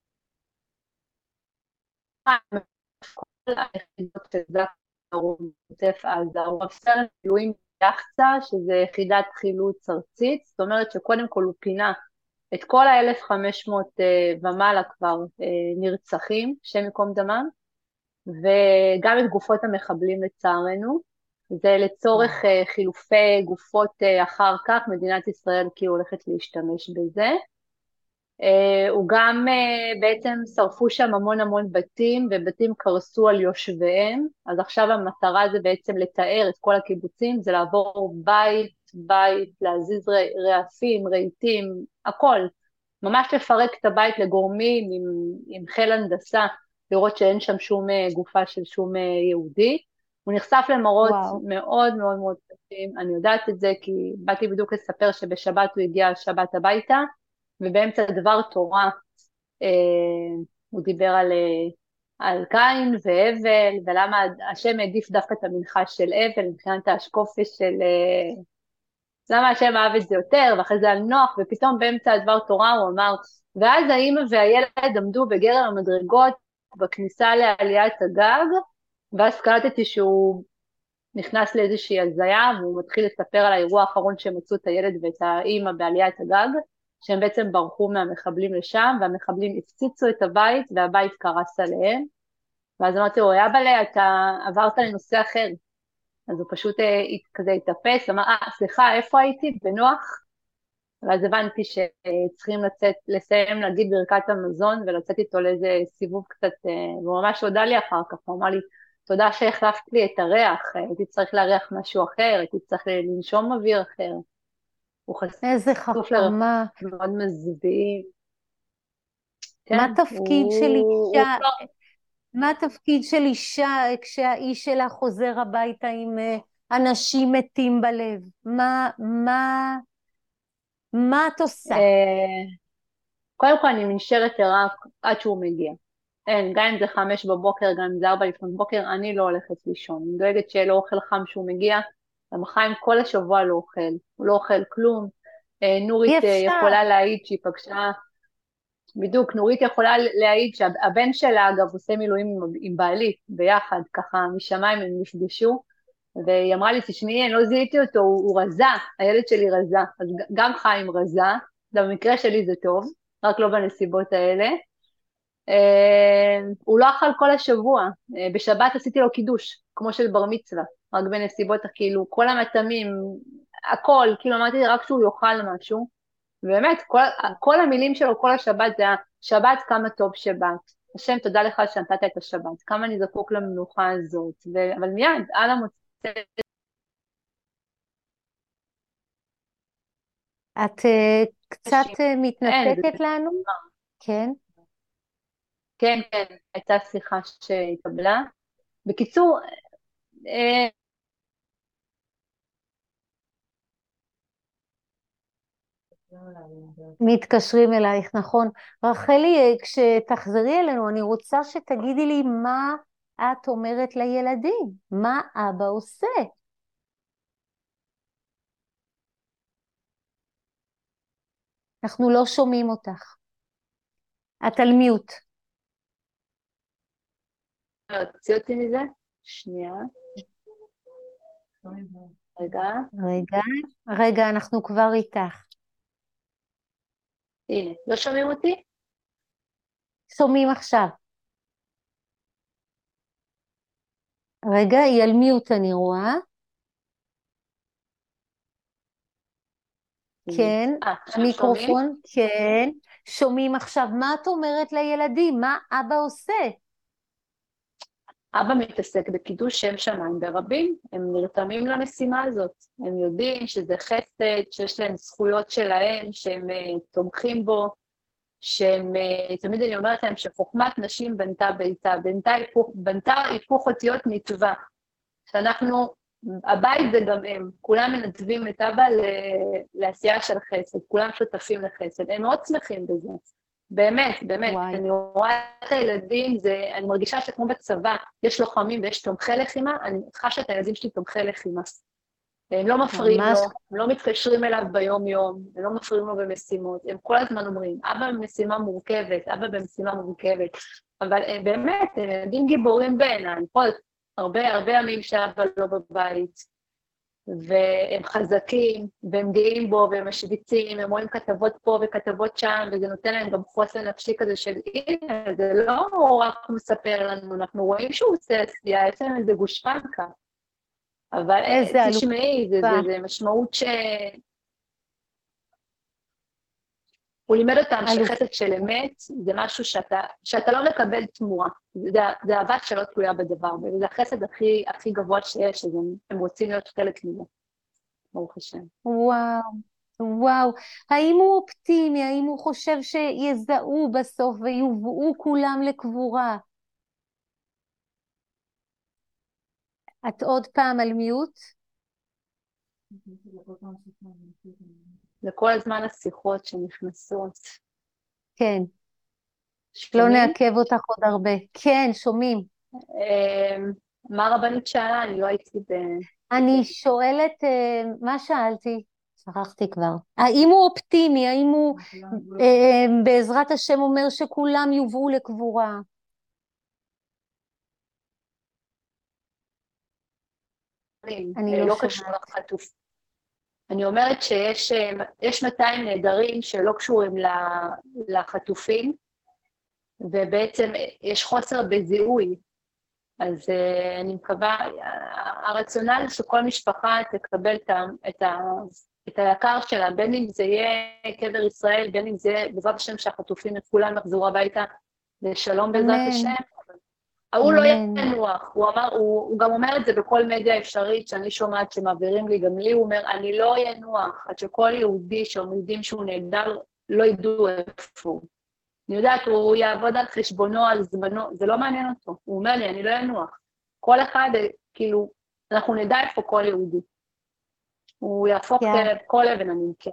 חיים, כל היחידות שזה עוטף עזה, הוא אפשר מילואים ביחצה, שזה יחידת חילוץ ארצית, זאת אומרת שקודם כל הוא פינה את כל ה-אלף וחמש מאות ומעלה כבר נרצחים, שם מקום דמם, וגם את גופות המחבלים לצערנו, זה לצורך חילופי גופות אחר כך, מדינת ישראל כאילו הולכת להשתמש בזה. הוא גם בעצם שרפו שם המון המון בתים, ובתים קרסו על יושביהם, אז עכשיו המטרה זה בעצם לתאר את כל הקיבוצים, זה לעבור בית, בית, להזיז רעפים, רהיטים, הכל. ממש לפרק את הבית לגורמים עם, עם חיל הנדסה, לראות שאין שם שום גופה של שום יהודי. הוא נחשף למראות וואו. מאוד מאוד מאוד קשים, אני יודעת את זה כי באתי בדיוק לספר שבשבת הוא הגיע שבת הביתה, ובאמצע דבר תורה אה, הוא דיבר על, על קין והבל, ולמה השם העדיף דווקא את המנחה של אבל, מבחינת האשקופה של... אה, למה השם אהב את זה יותר, ואחרי זה על נוח, ופתאום באמצע הדבר תורה הוא אמר, ואז האמא והילד עמדו בגרם המדרגות, בכניסה לעליית הגג, ואז קלטתי שהוא נכנס לאיזושהי הזיה, והוא מתחיל לספר על האירוע האחרון שהם מצאו את הילד ואת האמא בעליית הגג, שהם בעצם ברחו מהמחבלים לשם, והמחבלים הפציצו את הבית, והבית קרס עליהם, ואז אמרתי לו, יאבאלה, אתה עברת לנושא אחר, אז הוא פשוט כזה התאפס, אמר, אה, סליחה, איפה הייתי? בנוח? ואז הבנתי שצריכים לצאת, לסיים להגיד ברכת המזון ולצאת איתו לאיזה סיבוב קצת, והוא ממש הודה לי אחר כך, הוא אמר לי, תודה שהחלפת לי את הריח, הייתי צריך להריח משהו אחר, הייתי צריך לנשום אוויר אחר. הוא איזה חשוף לריחות חכמה. מאוד מזוויעים. מה כן, תפקיד של הוא... הוא אישה, לא... מה התפקיד של אישה כשהאיש שלה חוזר הביתה עם אה, אנשים מתים בלב? מה, מה, מה את עושה? אה, קודם כל אני נשארת ערה עד שהוא מגיע. אין, גם אם זה חמש בבוקר, גם אם זה ארבע לפנות בוקר, אני לא הולכת לישון. אני דואגת שיהיה לו אוכל חם שהוא מגיע, גם חיים כל השבוע לא אוכל, הוא לא אוכל כלום. אה, אי נורית אה, אפשר. יכולה להעיד שהיא פגשה, בדיוק, נורית יכולה להעיד שהבן שלה אגב עושה מילואים עם, עם בעלי ביחד, ככה משמיים הם נפגשו, והיא אמרה לי, תשמעי, אני לא זיהיתי אותו, הוא, הוא רזה, הילד שלי רזה, אז גם חיים רזה, במקרה שלי זה טוב, רק לא בנסיבות האלה. Uh, הוא לא אכל כל השבוע, uh, בשבת עשיתי לו קידוש, כמו של בר מצווה, רק בנסיבות, כאילו, כל המטעמים, הכל, כאילו אמרתי רק שהוא יאכל משהו, ובאמת, כל, כל המילים שלו, כל השבת זה השבת כמה טוב שבת, השם תודה לך שנתת את השבת, כמה אני זקוק למנוחה הזאת, ו... אבל מיד, על המוצא, את אה, קצת נשים, אה, אין, זה, מתנתקת לנו? כן. כן, כן, הייתה שיחה שהתקבלה. בקיצור, אה, מתקשרים אלייך, נכון. רחלי, אה, כשתחזרי אלינו, אני רוצה שתגידי לי מה את אומרת לילדים, מה אבא עושה. אנחנו לא שומעים אותך. את על מיוט. תוציא אותי מזה, שנייה, רגע, רגע, רגע, אנחנו כבר איתך. הנה, לא שומעים אותי? שומעים עכשיו. רגע, היא על מיוט אני רואה. כן, אה, עכשיו שומעים? המיקרופון, כן. שומעים עכשיו. מה את אומרת לילדים? מה אבא עושה? אבא מתעסק בקידוש שם שמיים ברבים, הם נרתמים למשימה הזאת, הם יודעים שזה חסד, שיש להם זכויות שלהם, שהם uh, תומכים בו, שהם, uh, תמיד אני אומרת להם שחוכמת נשים בנתה ביתה, בנתה היפוך, בנתה היפוך אותיות מצווה, שאנחנו, הבית זה גם הם, כולם מנתבים את אבא לעשייה של חסד, כולם שותפים לחסד, הם מאוד שמחים בזה. באמת, באמת, וואי. אני רואה את הילדים, זה, אני מרגישה שכמו בצבא, יש לוחמים ויש תומכי לחימה, אני חשה את הילדים שלי תומכי לחימה. הם לא מפריעים ממש. לו, הם לא מתקשרים אליו ביום-יום, הם לא מפריעים לו במשימות, הם כל הזמן אומרים, אבא במשימה מורכבת, אבא במשימה מורכבת, אבל הם, באמת, הם ילדים גיבורים בעיניי, כל הרבה, הרבה ימים שאבא לא בבית, והם חזקים, והם גאים בו, והם משוויצים, הם רואים כתבות פה וכתבות שם, וזה נותן להם גם חוסן נפשי כזה של, הנה, זה לא רק מספר לנו, אנחנו רואים שהוא עושה עשייה, יש להם איזה גושפנקה, אבל איזה תשמעי, זה, זה, זה משמעות ש... הוא לימד אותם שחסד של אמת, זה משהו שאתה, שאתה לא מקבל תמורה, זה, זה אהבה שלא תלויה בדבר, וזה החסד הכי, הכי גבוה שיש, אז הם, הם רוצים להיות חלק מזה, ברוך השם. וואו, וואו. האם הוא אופטימי? האם הוא חושב שיזהו בסוף ויובאו כולם לקבורה? את עוד פעם על מיוט? זה כל הזמן השיחות שנכנסות. כן. לא שומעים? נעכב אותך עוד הרבה. כן, שומעים. אמ, מה הרבנית שאלה? אני לא הייתי ב... אני שואלת, אה, מה שאלתי? שכחתי כבר. האם הוא אופטימי? האם הוא אה, בעזרת השם אומר שכולם יובאו לקבורה? אני לא לא קשור שומעת. לחטוף. אני אומרת שיש יש מאתיים נעדרים שלא קשורים ל- לחטופים, ובעצם יש חוסר בזיהוי. אז uh, אני מקווה, הרציונל שכל משפחה תקבל את, ה, את, ה, את היקר שלה, בין אם זה יהיה קבר ישראל, בין אם זה יהיה בעזרת השם שהחטופים את כולם יחזרו הביתה לשלום בעזרת אמן, השם, הוא לא אמן. ינוח, הוא, אמר, הוא, הוא גם אומר את זה בכל מדיה אפשרית שאני שומעת שמעבירים לי, גם לי הוא אומר, אני לא ינוח, עד שכל יהודי שעומדים שהוא נהדר לא ידעו איפה הוא. אני יודעת, הוא יעבוד על חשבונו, על זמנו, זה לא מעניין אותו, הוא אומר לי, אני לא ינוח. כל אחד, כאילו, אנחנו נדע איפה כל יהודי. הוא יהפוך כן. כל אבן הנמכרה.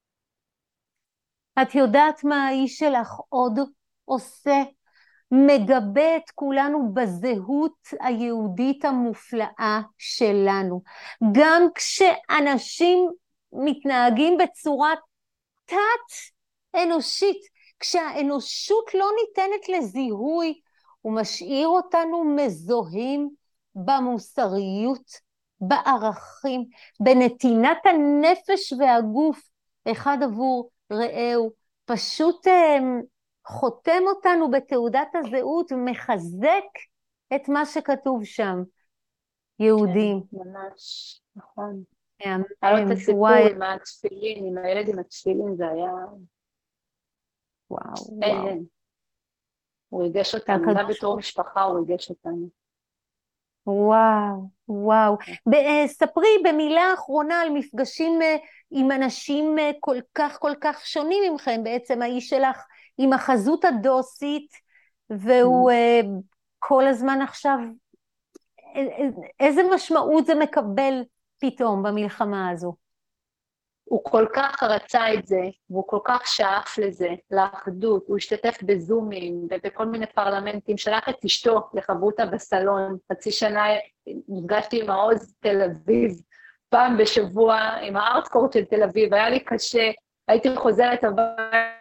את יודעת מה האיש שלך עוד עושה? מגבה את כולנו בזהות היהודית המופלאה שלנו. גם כשאנשים מתנהגים בצורה תת-אנושית, כשהאנושות לא ניתנת לזיהוי, הוא משאיר אותנו מזוהים במוסריות, בערכים, בנתינת הנפש והגוף, אחד עבור רעהו, פשוט חותם אותנו בתעודת הזהות ומחזק את מה שכתוב שם. יהודים. כן, ממש, נכון. מהמם, היה לו את הסיפור וואי, עם התפילין, עם הילד עם התפילין, זה היה... וואו, אין, וואו. אין. הוא ריגש אותנו, גם הקדוש בתור משפחה הוא ריגש אותנו. וואו, וואו. ב- אה, ספרי במילה אחרונה על מפגשים אה, עם אנשים אה, כל כך כל כך שונים ממכם, בעצם האיש שלך עם החזות הדוסית, והוא אה, כל הזמן עכשיו, א- א- איזה משמעות זה מקבל פתאום במלחמה הזו? הוא כל כך רצה את זה, והוא כל כך שאף לזה, לאחדות, הוא השתתף בזומים ובכל מיני פרלמנטים, שלח את אשתו לחברותה בסלון, חצי שנה נפגשתי עם העוז תל אביב, פעם בשבוע עם הארטקורט של תל אביב, היה לי קשה, הייתי חוזרת הבאה.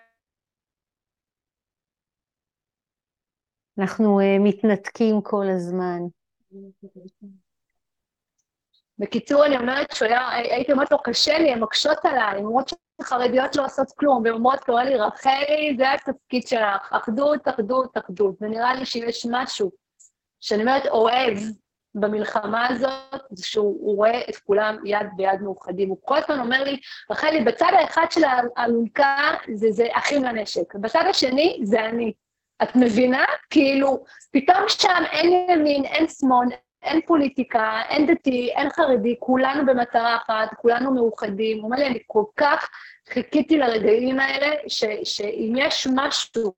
אנחנו אה, מתנתקים כל הזמן. בקיצור, אני אומרת שהוא היה, הייתי אומרת לו, קשה לי, הן מקשות עליי, הן אומרות שחרדיות לא עושות כלום, והן אומרות, קורא לי, רחלי, זה התפקיד שלך, אחדות, אחדות, אחדות, ונראה לי שיש משהו, שאני אומרת, אוהב במלחמה הזאת, זה שהוא רואה את כולם יד ביד מאוחדים, הוא כל הזמן אומר לי, רחלי, בצד האחד של האלונקה, זה, זה אחים לנשק, בצד השני, זה אני. את מבינה? כאילו, פתאום שם אין ימין, אין שמאל, אין פוליטיקה, אין דתי, אין חרדי, כולנו במטרה אחת, כולנו מאוחדים. הוא אומר לי, אני כל כך חיכיתי לרגעים האלה, ש, שאם יש משהו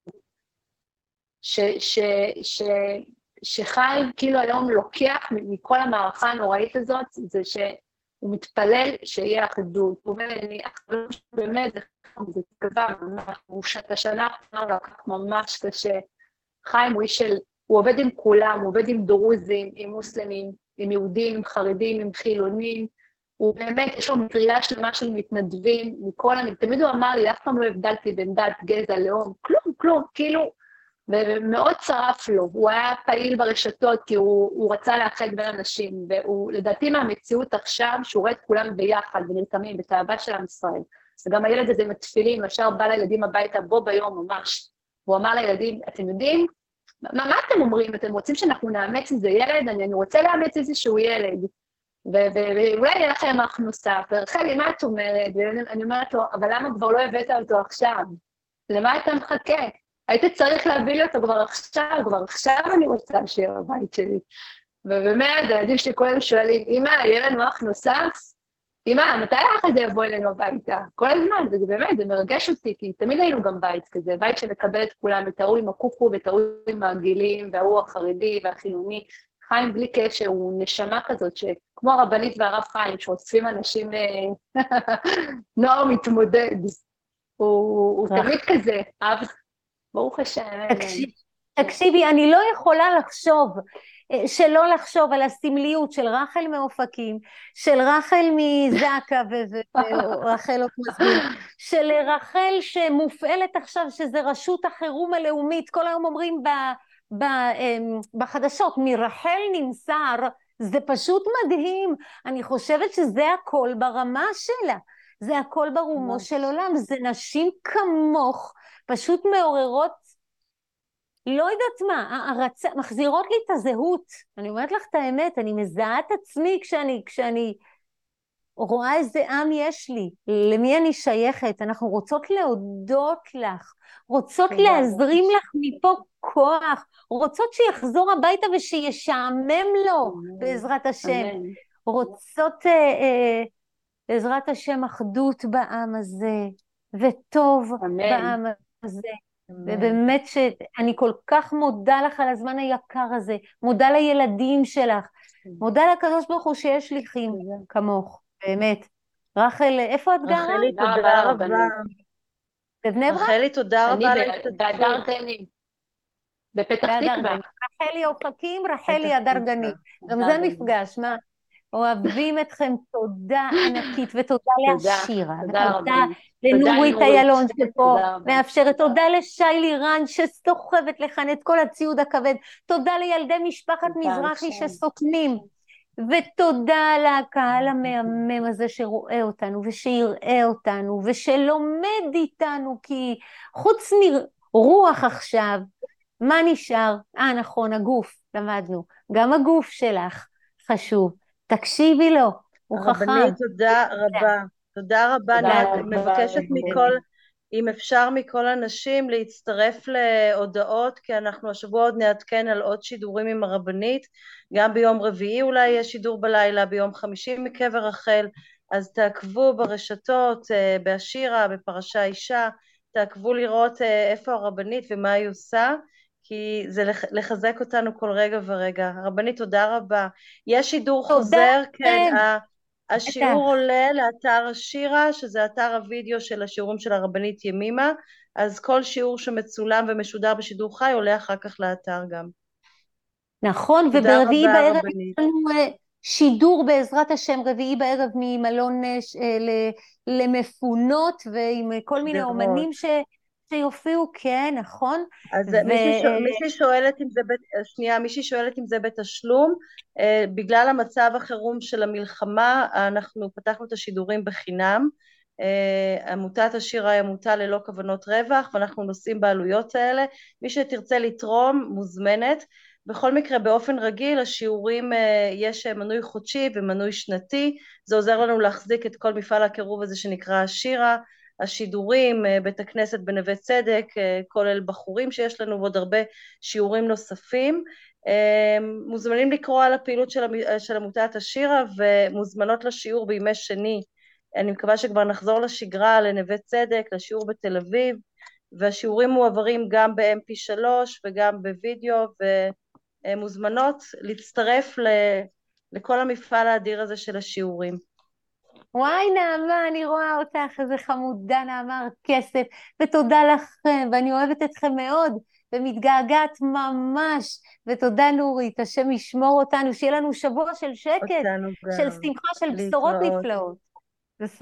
ש, ש, ש, שחיים כאילו היום לוקח מכל המערכה הנוראית הזאת, זה שהוא מתפלל שיהיה אחדות. הוא אומר לי, אני באמת, זה תקווה ממש, הוא שאת השנה האחרונה הוא לקח ממש קשה. חיים הוא איש של... הוא עובד עם כולם, הוא עובד עם דרוזים, עם מוסלמים, עם יהודים, עם חרדים, עם חילונים. הוא באמת, יש לו מטריה שלמה של מתנדבים, מכל המ... תמיד הוא אמר לי, אף פעם לא הבדלתי בין דת, גזע, לאום, כלום, כלום, כאילו, ומאוד צרף לו. הוא היה פעיל ברשתות, כי הוא, הוא רצה לאחד בין אנשים, והוא, לדעתי מהמציאות עכשיו, שהוא רואה את כולם ביחד, ונרתמים, בתאווה של עם ישראל. וגם הילד הזה עם התפילין, ישר בא לילדים הביתה, בו ביום ממש. הוא אמר לילדים, אתם יודעים, מה, מה אתם אומרים? אתם רוצים שאנחנו נאמץ איזה ילד? אני, אני רוצה לאמץ איזשהו ילד, ואולי יהיה לכם אח נוסף. ורחלי, מה את אומרת? ואני אומרת לו, אבל למה כבר לא הבאת אותו עכשיו? למה אתה מחכה? היית צריך להביא לי אותו כבר עכשיו, כבר עכשיו אני רוצה שיהיה בבית שלי. ובאמת, הילדים שלי כל הזמן שואלים, אמא, יהיה לנו אח נוסף? אמא, מתי האח הזה יבוא אלינו הביתה? כל הזמן, זה באמת, זה מרגש אותי, כי תמיד היינו גם בית כזה, בית שמקבל את כולם, את ההוא עם הקוקו ואת ההוא עם העגילים, וההוא החרדי והחילוני. חיים בלי קשר, הוא נשמה כזאת, שכמו הרבנית והרב חיים, שאוספים אנשים נוער מתמודד. הוא, הוא תמיד כזה, אב, ברוך השם. תקשיבי, אני לא יכולה לחשוב, שלא לחשוב על הסמליות של רחל מאופקים, של רחל מזקה ורחל עוד מסביר, של רחל שמופעלת עכשיו שזה רשות החירום הלאומית, כל היום אומרים ב, ב, בחדשות, מרחל נמסר, זה פשוט מדהים, אני חושבת שזה הכל ברמה שלה, זה הכל ברומו של עולם, זה נשים כמוך, פשוט מעוררות, לא יודעת מה, הרצ... מחזירות לי את הזהות, אני אומרת לך את האמת, אני מזהה את עצמי כשאני, כשאני רואה איזה עם יש לי, למי אני שייכת, אנחנו רוצות להודות לך, רוצות תודה. להזרים לך מפה כוח, רוצות שיחזור הביתה ושישעמם לו, אמן. בעזרת השם, אמן. רוצות אה, אה, בעזרת השם אחדות בעם הזה, וטוב אמן. בעם הזה. אמן. ובאמת שאני כל כך מודה לך על הזמן היקר הזה, מודה לילדים שלך, מודה לקדוש ברוך הוא שיש שליחים תודה. כמוך, באמת. רחל, איפה את גרה? רחלי, תודה רבה תודה רבה. לרבנית. בבני ברק? רחלי, תודה אני רבה על ב- ההשתתפות. בהדר גנים, בפתח בהדר תקווה. גנים. רחלי אופקים, רחלי פתח הדר תקווה. גנים. גם הדר זה גנים. מפגש, מה? אוהבים אתכם, תודה ענקית, ותודה תודה. לשירה, תודה ותודה רבנית. תודה לנורית נורית. איילון שפה תודה רבה. מאפשרת, תודה לשיילי רן שסוחבת לכאן את כל הציוד הכבד, תודה לילדי משפחת תודה מזרחי לשם. שסותמים, ותודה לקהל המהמם הזה שרואה אותנו ושיראה אותנו ושלומד איתנו, כי חוץ מרוח עכשיו, מה נשאר? אה נכון, הגוף, למדנו, גם הגוף שלך חשוב, תקשיבי לו, הוא חכם. הרבנית, תודה רבה. תודה רבה. תודה אני רבה. מבקשת מכל, אם אפשר מכל הנשים להצטרף להודעות, כי אנחנו השבוע עוד נעדכן על עוד שידורים עם הרבנית, גם ביום רביעי אולי יהיה שידור בלילה, ביום חמישי מקבר רחל, אז תעקבו ברשתות, בהשירה, בפרשה אישה, תעקבו לראות איפה הרבנית ומה היא עושה, כי זה לחזק אותנו כל רגע ורגע. הרבנית, תודה רבה. יש שידור תודה, חוזר, כן, כן. ה- השיעור בטח. עולה לאתר השירה, שזה אתר הוידאו של השיעורים של הרבנית ימימה, אז כל שיעור שמצולם ומשודר בשידור חי עולה אחר כך לאתר גם. נכון, תודה וברביעי רבה, בערב הרבנית. יש לנו אה, שידור בעזרת השם, רביעי בערב ממלון אה, ש- אה, ל- למפונות, ועם אה, כל מיני שדרות. אומנים ש, שיופיעו, כן, נכון? אז ו- מישהי, ש... מישהי שואלת אם זה, בת... שנייה, מישהי שואלת אם זה בתשלום, אה, בגלל המצב החירום של המלחמה, אנחנו פתחנו את השידורים בחינם, אה, עמותת השירה היא עמותה ללא כוונות רווח, ואנחנו נושאים בעלויות האלה, מי שתרצה לתרום מוזמנת, בכל מקרה באופן רגיל השיעורים אה, יש מנוי חודשי ומנוי שנתי, זה עוזר לנו להחזיק את כל מפעל הקירוב הזה שנקרא השירה, השידורים, בית הכנסת בנווה צדק, כולל בחורים שיש לנו ועוד הרבה שיעורים נוספים. מוזמנים לקרוא על הפעילות של עמותת השירה ומוזמנות לשיעור בימי שני. אני מקווה שכבר נחזור לשגרה, לנווה צדק, לשיעור בתל אביב, והשיעורים מועברים גם ב-אם פי שלוש וגם בווידאו, ומוזמנות להצטרף לכל המפעל האדיר הזה של השיעורים. וואי נעמה, אני רואה אותך, איזה חמודה נעמה כסף, ותודה לכם, ואני אוהבת אתכם מאוד, ומתגעגעת ממש, ותודה נורית, השם ישמור אותנו, שיהיה לנו שבוע של שקט, אותנו של גם. שמחה, של בשורות להתראות. נפלאות.